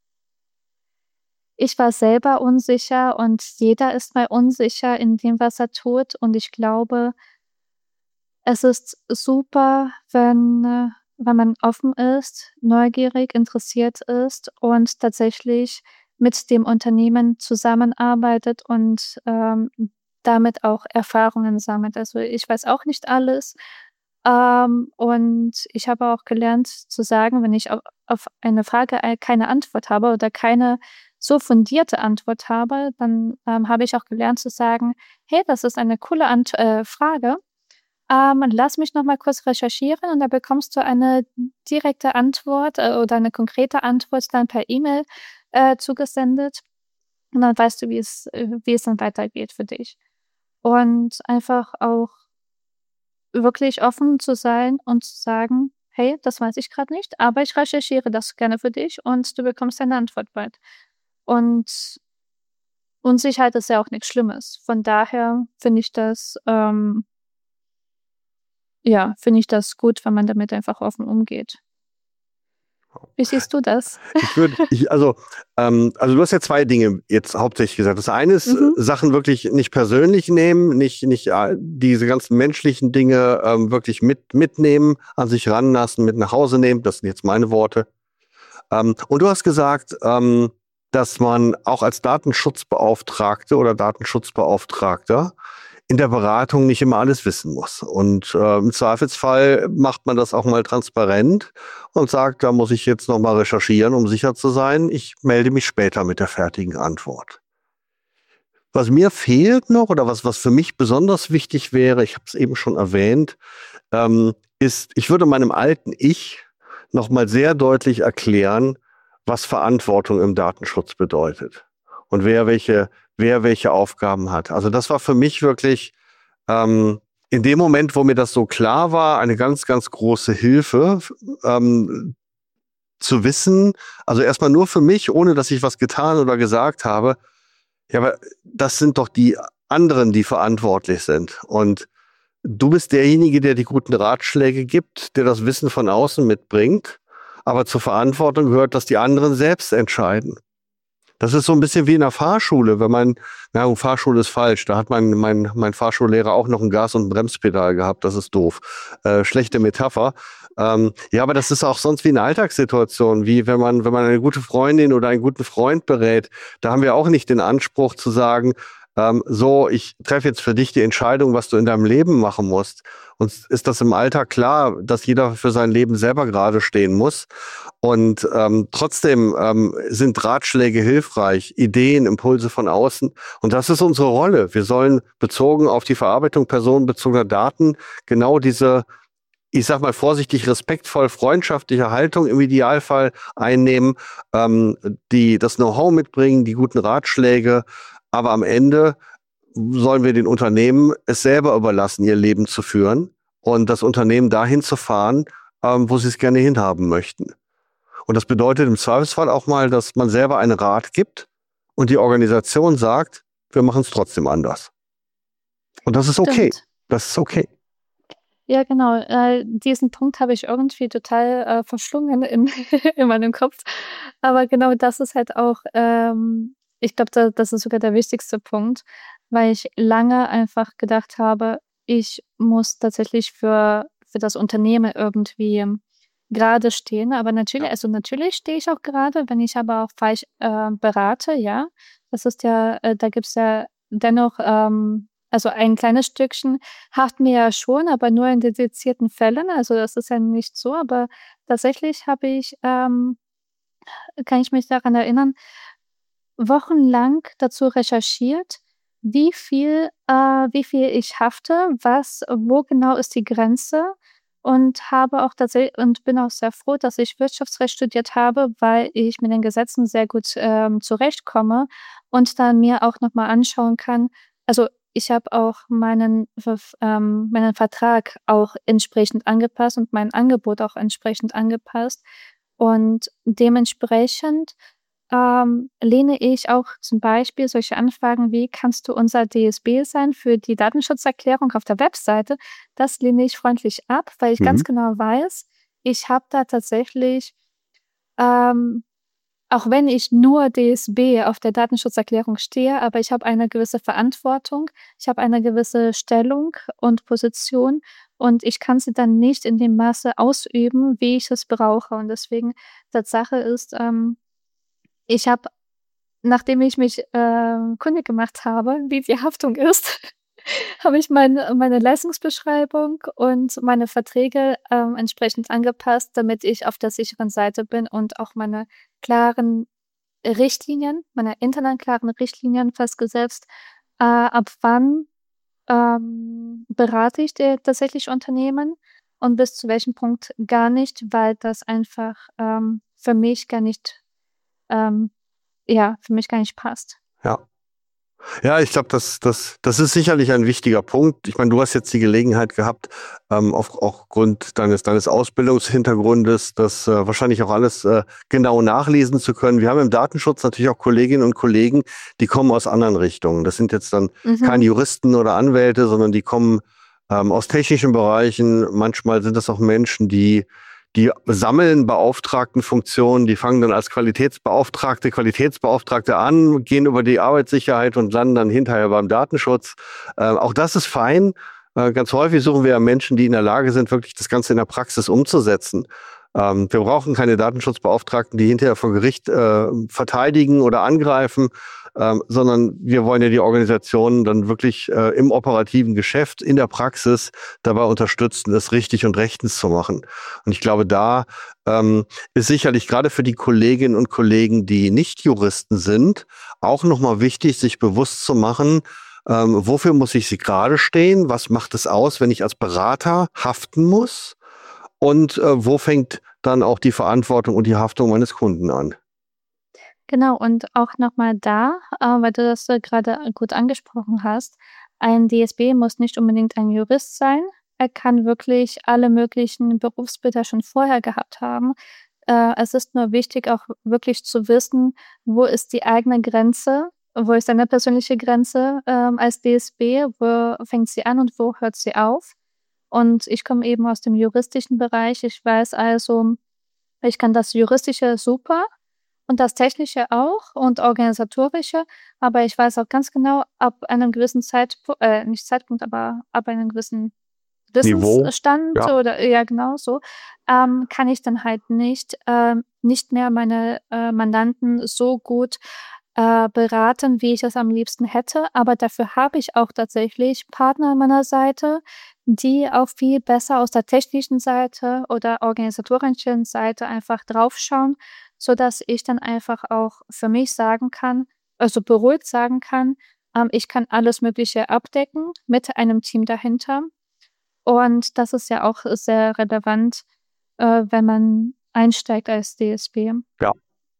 Speaker 3: ich war selber unsicher und jeder ist mal unsicher in dem, was er tut. Und ich glaube, es ist super, wenn, äh, wenn man offen ist, neugierig, interessiert ist und tatsächlich mit dem Unternehmen zusammenarbeitet und ähm, damit auch Erfahrungen sammelt. Also ich weiß auch nicht alles. Ähm, und ich habe auch gelernt zu sagen, wenn ich auf, auf eine Frage äh, keine Antwort habe oder keine so fundierte Antwort habe, dann ähm, habe ich auch gelernt zu sagen, hey, das ist eine coole Ant äh, Frage. Ähm, lass mich noch mal kurz recherchieren und da bekommst du eine direkte Antwort äh, oder eine konkrete Antwort dann per E-Mail äh, zugesendet. Und dann weißt du, wie es, äh, wie es dann weitergeht für dich. Und einfach auch wirklich offen zu sein und zu sagen, hey, das weiß ich gerade nicht, aber ich recherchiere das gerne für dich und du bekommst eine Antwort bald. Und Unsicherheit ist ja auch nichts Schlimmes. Von daher finde ich das, ähm, ja, finde ich das gut, wenn man damit einfach offen umgeht. Wie siehst du das?
Speaker 2: Ich würde, ich, also, ähm, also du hast ja zwei Dinge jetzt hauptsächlich gesagt. Das eine ist, äh,
Speaker 3: Mhm.
Speaker 2: Sachen wirklich nicht persönlich nehmen, nicht, nicht äh, diese ganzen menschlichen Dinge ähm, wirklich mit, mitnehmen, an sich ranlassen, mit nach Hause nehmen. Das sind jetzt meine Worte. Ähm, und du hast gesagt, ähm, dass man auch als Datenschutzbeauftragte oder Datenschutzbeauftragter in der Beratung nicht immer alles wissen muss. Und äh, im Zweifelsfall macht man das auch mal transparent und sagt, da muss ich jetzt noch mal recherchieren, um sicher zu sein. Ich melde mich später mit der fertigen Antwort. Was mir fehlt noch oder was, was für mich besonders wichtig wäre, ich habe es eben schon erwähnt, ähm, ist, ich würde meinem alten Ich noch mal sehr deutlich erklären, was Verantwortung im Datenschutz bedeutet und wer welche, wer welche Aufgaben hat. Also das war für mich wirklich ähm, in dem Moment, wo mir das so klar war, eine ganz, ganz große Hilfe, ähm, zu wissen, also erstmal nur für mich, ohne dass ich was getan oder gesagt habe, ja, aber das sind doch die anderen, die verantwortlich sind. Und du bist derjenige, der die guten Ratschläge gibt, der das Wissen von außen mitbringt. Aber zur Verantwortung gehört, dass die anderen selbst entscheiden. Das ist so ein bisschen wie in der Fahrschule, wenn man, na, Fahrschule ist falsch. Da hat mein, mein, mein Fahrschullehrer auch noch ein Gas- und ein Bremspedal gehabt. Das ist doof. Äh, schlechte Metapher. Ähm, ja, aber das ist auch sonst wie eine Alltagssituation, wie wenn man, wenn man eine gute Freundin oder einen guten Freund berät. Da haben wir auch nicht den Anspruch zu sagen, ähm, so, ich treffe jetzt für dich die Entscheidung, was du in deinem Leben machen musst. Uns ist das im Alltag klar, dass jeder für sein Leben selber gerade stehen muss. Und ähm, trotzdem ähm, sind Ratschläge hilfreich, Ideen, Impulse von außen. Und das ist unsere Rolle. Wir sollen bezogen auf die Verarbeitung personenbezogener Daten genau diese, ich sag mal vorsichtig, respektvoll, freundschaftliche Haltung im Idealfall einnehmen, ähm, die das Know-how mitbringen, die guten Ratschläge. Aber am Ende sollen wir den Unternehmen es selber überlassen, ihr Leben zu führen und das Unternehmen dahin zu fahren, ähm, wo sie es gerne hinhaben möchten. Und das bedeutet im Zweifelsfall auch mal, dass man selber einen Rat gibt und die Organisation sagt, wir machen es trotzdem anders. Und das ist okay.
Speaker 3: Stimmt.
Speaker 2: Das ist okay.
Speaker 3: Ja, genau. Äh, diesen Punkt habe ich irgendwie total äh, verschlungen in, in meinem Kopf. Aber genau das ist halt auch, ähm, ich glaube, da, das ist sogar der wichtigste Punkt, weil ich lange einfach gedacht habe, ich muss tatsächlich für, für das Unternehmen irgendwie gerade stehen. Aber natürlich, also natürlich stehe ich auch gerade, wenn ich aber auch falsch äh, berate, ja. Das ist ja, äh, da gibt's ja dennoch, ähm, also ein kleines Stückchen haften wir ja schon, aber nur in dedizierten Fällen. Also das ist ja nicht so, aber tatsächlich habe ich, ähm, kann ich mich daran erinnern, wochenlang dazu recherchiert, wie viel, äh, wie viel ich hafte, was, wo genau ist die Grenze und habe auch tatsächlich und bin auch sehr froh, dass ich Wirtschaftsrecht studiert habe, weil ich mit den Gesetzen sehr gut ähm, zurechtkomme und dann mir auch nochmal anschauen kann. Also ich habe auch meinen, Verf- ähm, meinen Vertrag auch entsprechend angepasst und mein Angebot auch entsprechend angepasst. Und dementsprechend ähm, lehne ich auch zum Beispiel solche Anfragen wie, kannst du unser D S B sein für die Datenschutzerklärung auf der Webseite? Das lehne ich freundlich ab, weil ich ganz
Speaker 2: Mhm.
Speaker 3: genau weiß, ich habe da tatsächlich, ähm, auch wenn ich nur D S B auf der Datenschutzerklärung stehe, aber ich habe eine gewisse Verantwortung, ich habe eine gewisse Stellung und Position und ich kann sie dann nicht in dem Maße ausüben, wie ich es brauche. Und deswegen, Tatsache ist, ähm, ich habe, nachdem ich mich äh, kundig gemacht habe, wie die Haftung ist, habe ich mein, meine Leistungsbeschreibung und meine Verträge ähm, entsprechend angepasst, damit ich auf der sicheren Seite bin und auch meine klaren Richtlinien, meine internen klaren Richtlinien festgesetzt, äh, ab wann ähm, berate ich äh, tatsächlich Unternehmen und bis zu welchem Punkt gar nicht, weil das einfach ähm, für mich gar nicht, ähm, ja, für mich gar nicht passt.
Speaker 2: Ja. Ja, ich glaube, das, das, das ist sicherlich ein wichtiger Punkt. Ich meine, du hast jetzt die Gelegenheit gehabt, ähm, auf, aufgrund deines, deines Ausbildungshintergrundes, das äh, wahrscheinlich auch alles äh, genau nachlesen zu können. Wir haben im Datenschutz natürlich auch Kolleginnen und Kollegen, die kommen aus anderen Richtungen. Das sind jetzt dann keine
Speaker 3: Mhm.
Speaker 2: Juristen oder Anwälte, sondern die kommen ähm, aus technischen Bereichen. Manchmal sind das auch Menschen, die die sammeln Beauftragtenfunktionen, die fangen dann als Qualitätsbeauftragte, Qualitätsbeauftragte an, gehen über die Arbeitssicherheit und landen dann hinterher beim Datenschutz. Äh, auch das ist fein. Äh, ganz häufig suchen wir ja Menschen, die in der Lage sind, wirklich das Ganze in der Praxis umzusetzen. Ähm, wir brauchen keine Datenschutzbeauftragten, die hinterher vor Gericht äh, verteidigen oder angreifen, ähm, sondern wir wollen ja die Organisationen dann wirklich äh, im operativen Geschäft, in der Praxis dabei unterstützen, das richtig und rechtens zu machen. Und ich glaube, da ähm, ist sicherlich gerade für die Kolleginnen und Kollegen, die nicht Juristen sind, auch nochmal wichtig, sich bewusst zu machen, ähm, wofür muss ich sie gerade stehen? Was macht es aus, wenn ich als Berater haften muss? Und äh, wo fängt dann auch die Verantwortung und die Haftung meines Kunden an?
Speaker 3: Genau, und auch nochmal da, äh, weil du das äh, gerade gut angesprochen hast, ein D S B muss nicht unbedingt ein Jurist sein. Er kann wirklich alle möglichen Berufsbilder schon vorher gehabt haben. Äh, es ist nur wichtig, auch wirklich zu wissen, wo ist die eigene Grenze, wo ist deine persönliche Grenze ähm, als D S B, wo fängt sie an und wo hört sie auf. Und ich komme eben aus dem juristischen Bereich. Ich weiß also, ich kann das Juristische super und das Technische auch und Organisatorische, aber ich weiß auch ganz genau, ab einem gewissen Zeitpunkt, äh, nicht Zeitpunkt, aber ab einem gewissen
Speaker 2: Niveau?
Speaker 3: Wissensstand
Speaker 2: Ja.
Speaker 3: oder ja, genau so, ähm, kann ich dann halt nicht, ähm, nicht mehr meine äh, Mandanten so gut äh, beraten, wie ich es am liebsten hätte. Aber dafür habe ich auch tatsächlich Partner an meiner Seite, die auch viel besser aus der technischen Seite oder organisatorischen Seite einfach draufschauen, sodass ich dann einfach auch für mich sagen kann, also beruhigt sagen kann, ähm, ich kann alles Mögliche abdecken mit einem Team dahinter. Und das ist ja auch sehr relevant, äh, wenn man einsteigt als D S B.
Speaker 2: Ja.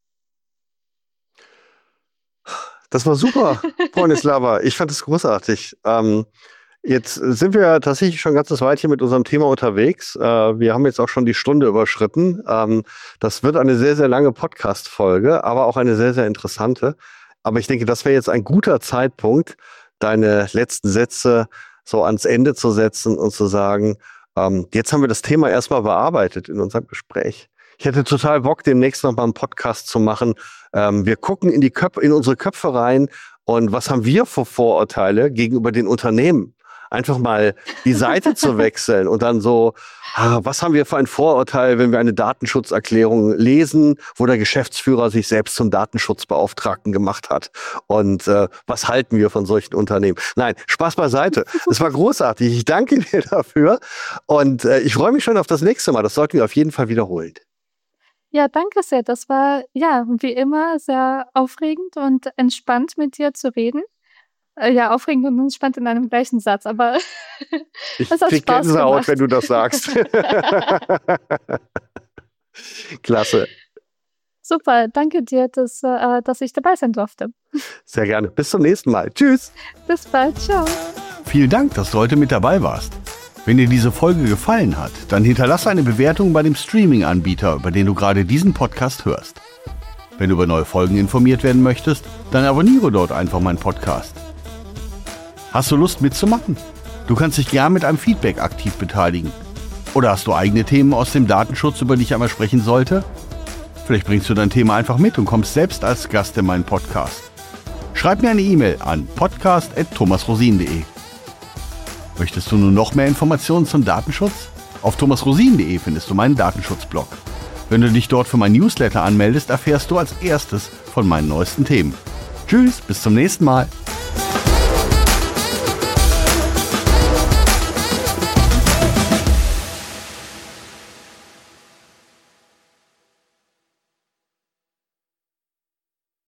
Speaker 2: Das war super, Bronislava. Ich fand es großartig. Ähm, jetzt sind wir ja tatsächlich schon ein ganzes Weilchen mit unserem Thema unterwegs. Äh, wir haben jetzt auch schon die Stunde überschritten. Ähm, das wird eine sehr, sehr lange Podcast-Folge, aber auch eine sehr, sehr interessante. Aber ich denke, das wäre jetzt ein guter Zeitpunkt, deine letzten Sätze so ans Ende zu setzen und zu sagen, ähm, jetzt haben wir das Thema erstmal bearbeitet in unserem Gespräch. Ich hätte total Bock, demnächst noch mal einen Podcast zu machen. Ähm, wir gucken in die Köpfe, in unsere Köpfe rein und was haben wir für Vorurteile gegenüber den Unternehmen? Einfach mal die Seite zu wechseln und dann so, ah, was haben wir für ein Vorurteil, wenn wir eine Datenschutzerklärung lesen, wo der Geschäftsführer sich selbst zum Datenschutzbeauftragten gemacht hat? Und äh, was halten wir von solchen Unternehmen? Nein, Spaß beiseite. Es war großartig. Ich danke dir dafür und äh, ich freue mich schon auf das nächste Mal. Das sollten wir auf jeden Fall wiederholen.
Speaker 3: Ja, danke sehr. Das war, ja, wie immer sehr aufregend und entspannt mit dir zu reden. Äh, ja, aufregend und entspannt in einem gleichen Satz, aber
Speaker 2: Ich
Speaker 3: es hat
Speaker 2: krieg
Speaker 3: Spaß
Speaker 2: Gänsehaut,
Speaker 3: gemacht.
Speaker 2: wenn du das sagst. Klasse.
Speaker 3: Super, danke dir, dass, äh, dass ich dabei sein durfte.
Speaker 2: Sehr gerne. Bis zum nächsten Mal. Tschüss.
Speaker 3: Bis bald, ciao.
Speaker 4: Vielen Dank, dass du heute mit dabei warst. Wenn dir diese Folge gefallen hat, dann hinterlasse eine Bewertung bei dem Streaming-Anbieter, über den du gerade diesen Podcast hörst. Wenn du über neue Folgen informiert werden möchtest, dann abonniere dort einfach meinen Podcast. Hast du Lust mitzumachen? Du kannst dich gern mit einem Feedback aktiv beteiligen. Oder hast du eigene Themen aus dem Datenschutz, über die ich einmal sprechen sollte? Vielleicht bringst du dein Thema einfach mit und kommst selbst als Gast in meinen Podcast. Schreib mir eine E-Mail an podcast at thomasrosin punkt de. Möchtest du nun noch mehr Informationen zum Datenschutz? Auf thomasrosin punkt de findest du meinen Datenschutzblog. Wenn du dich dort für mein Newsletter anmeldest, erfährst du als erstes von meinen neuesten Themen. Tschüss, bis zum nächsten Mal.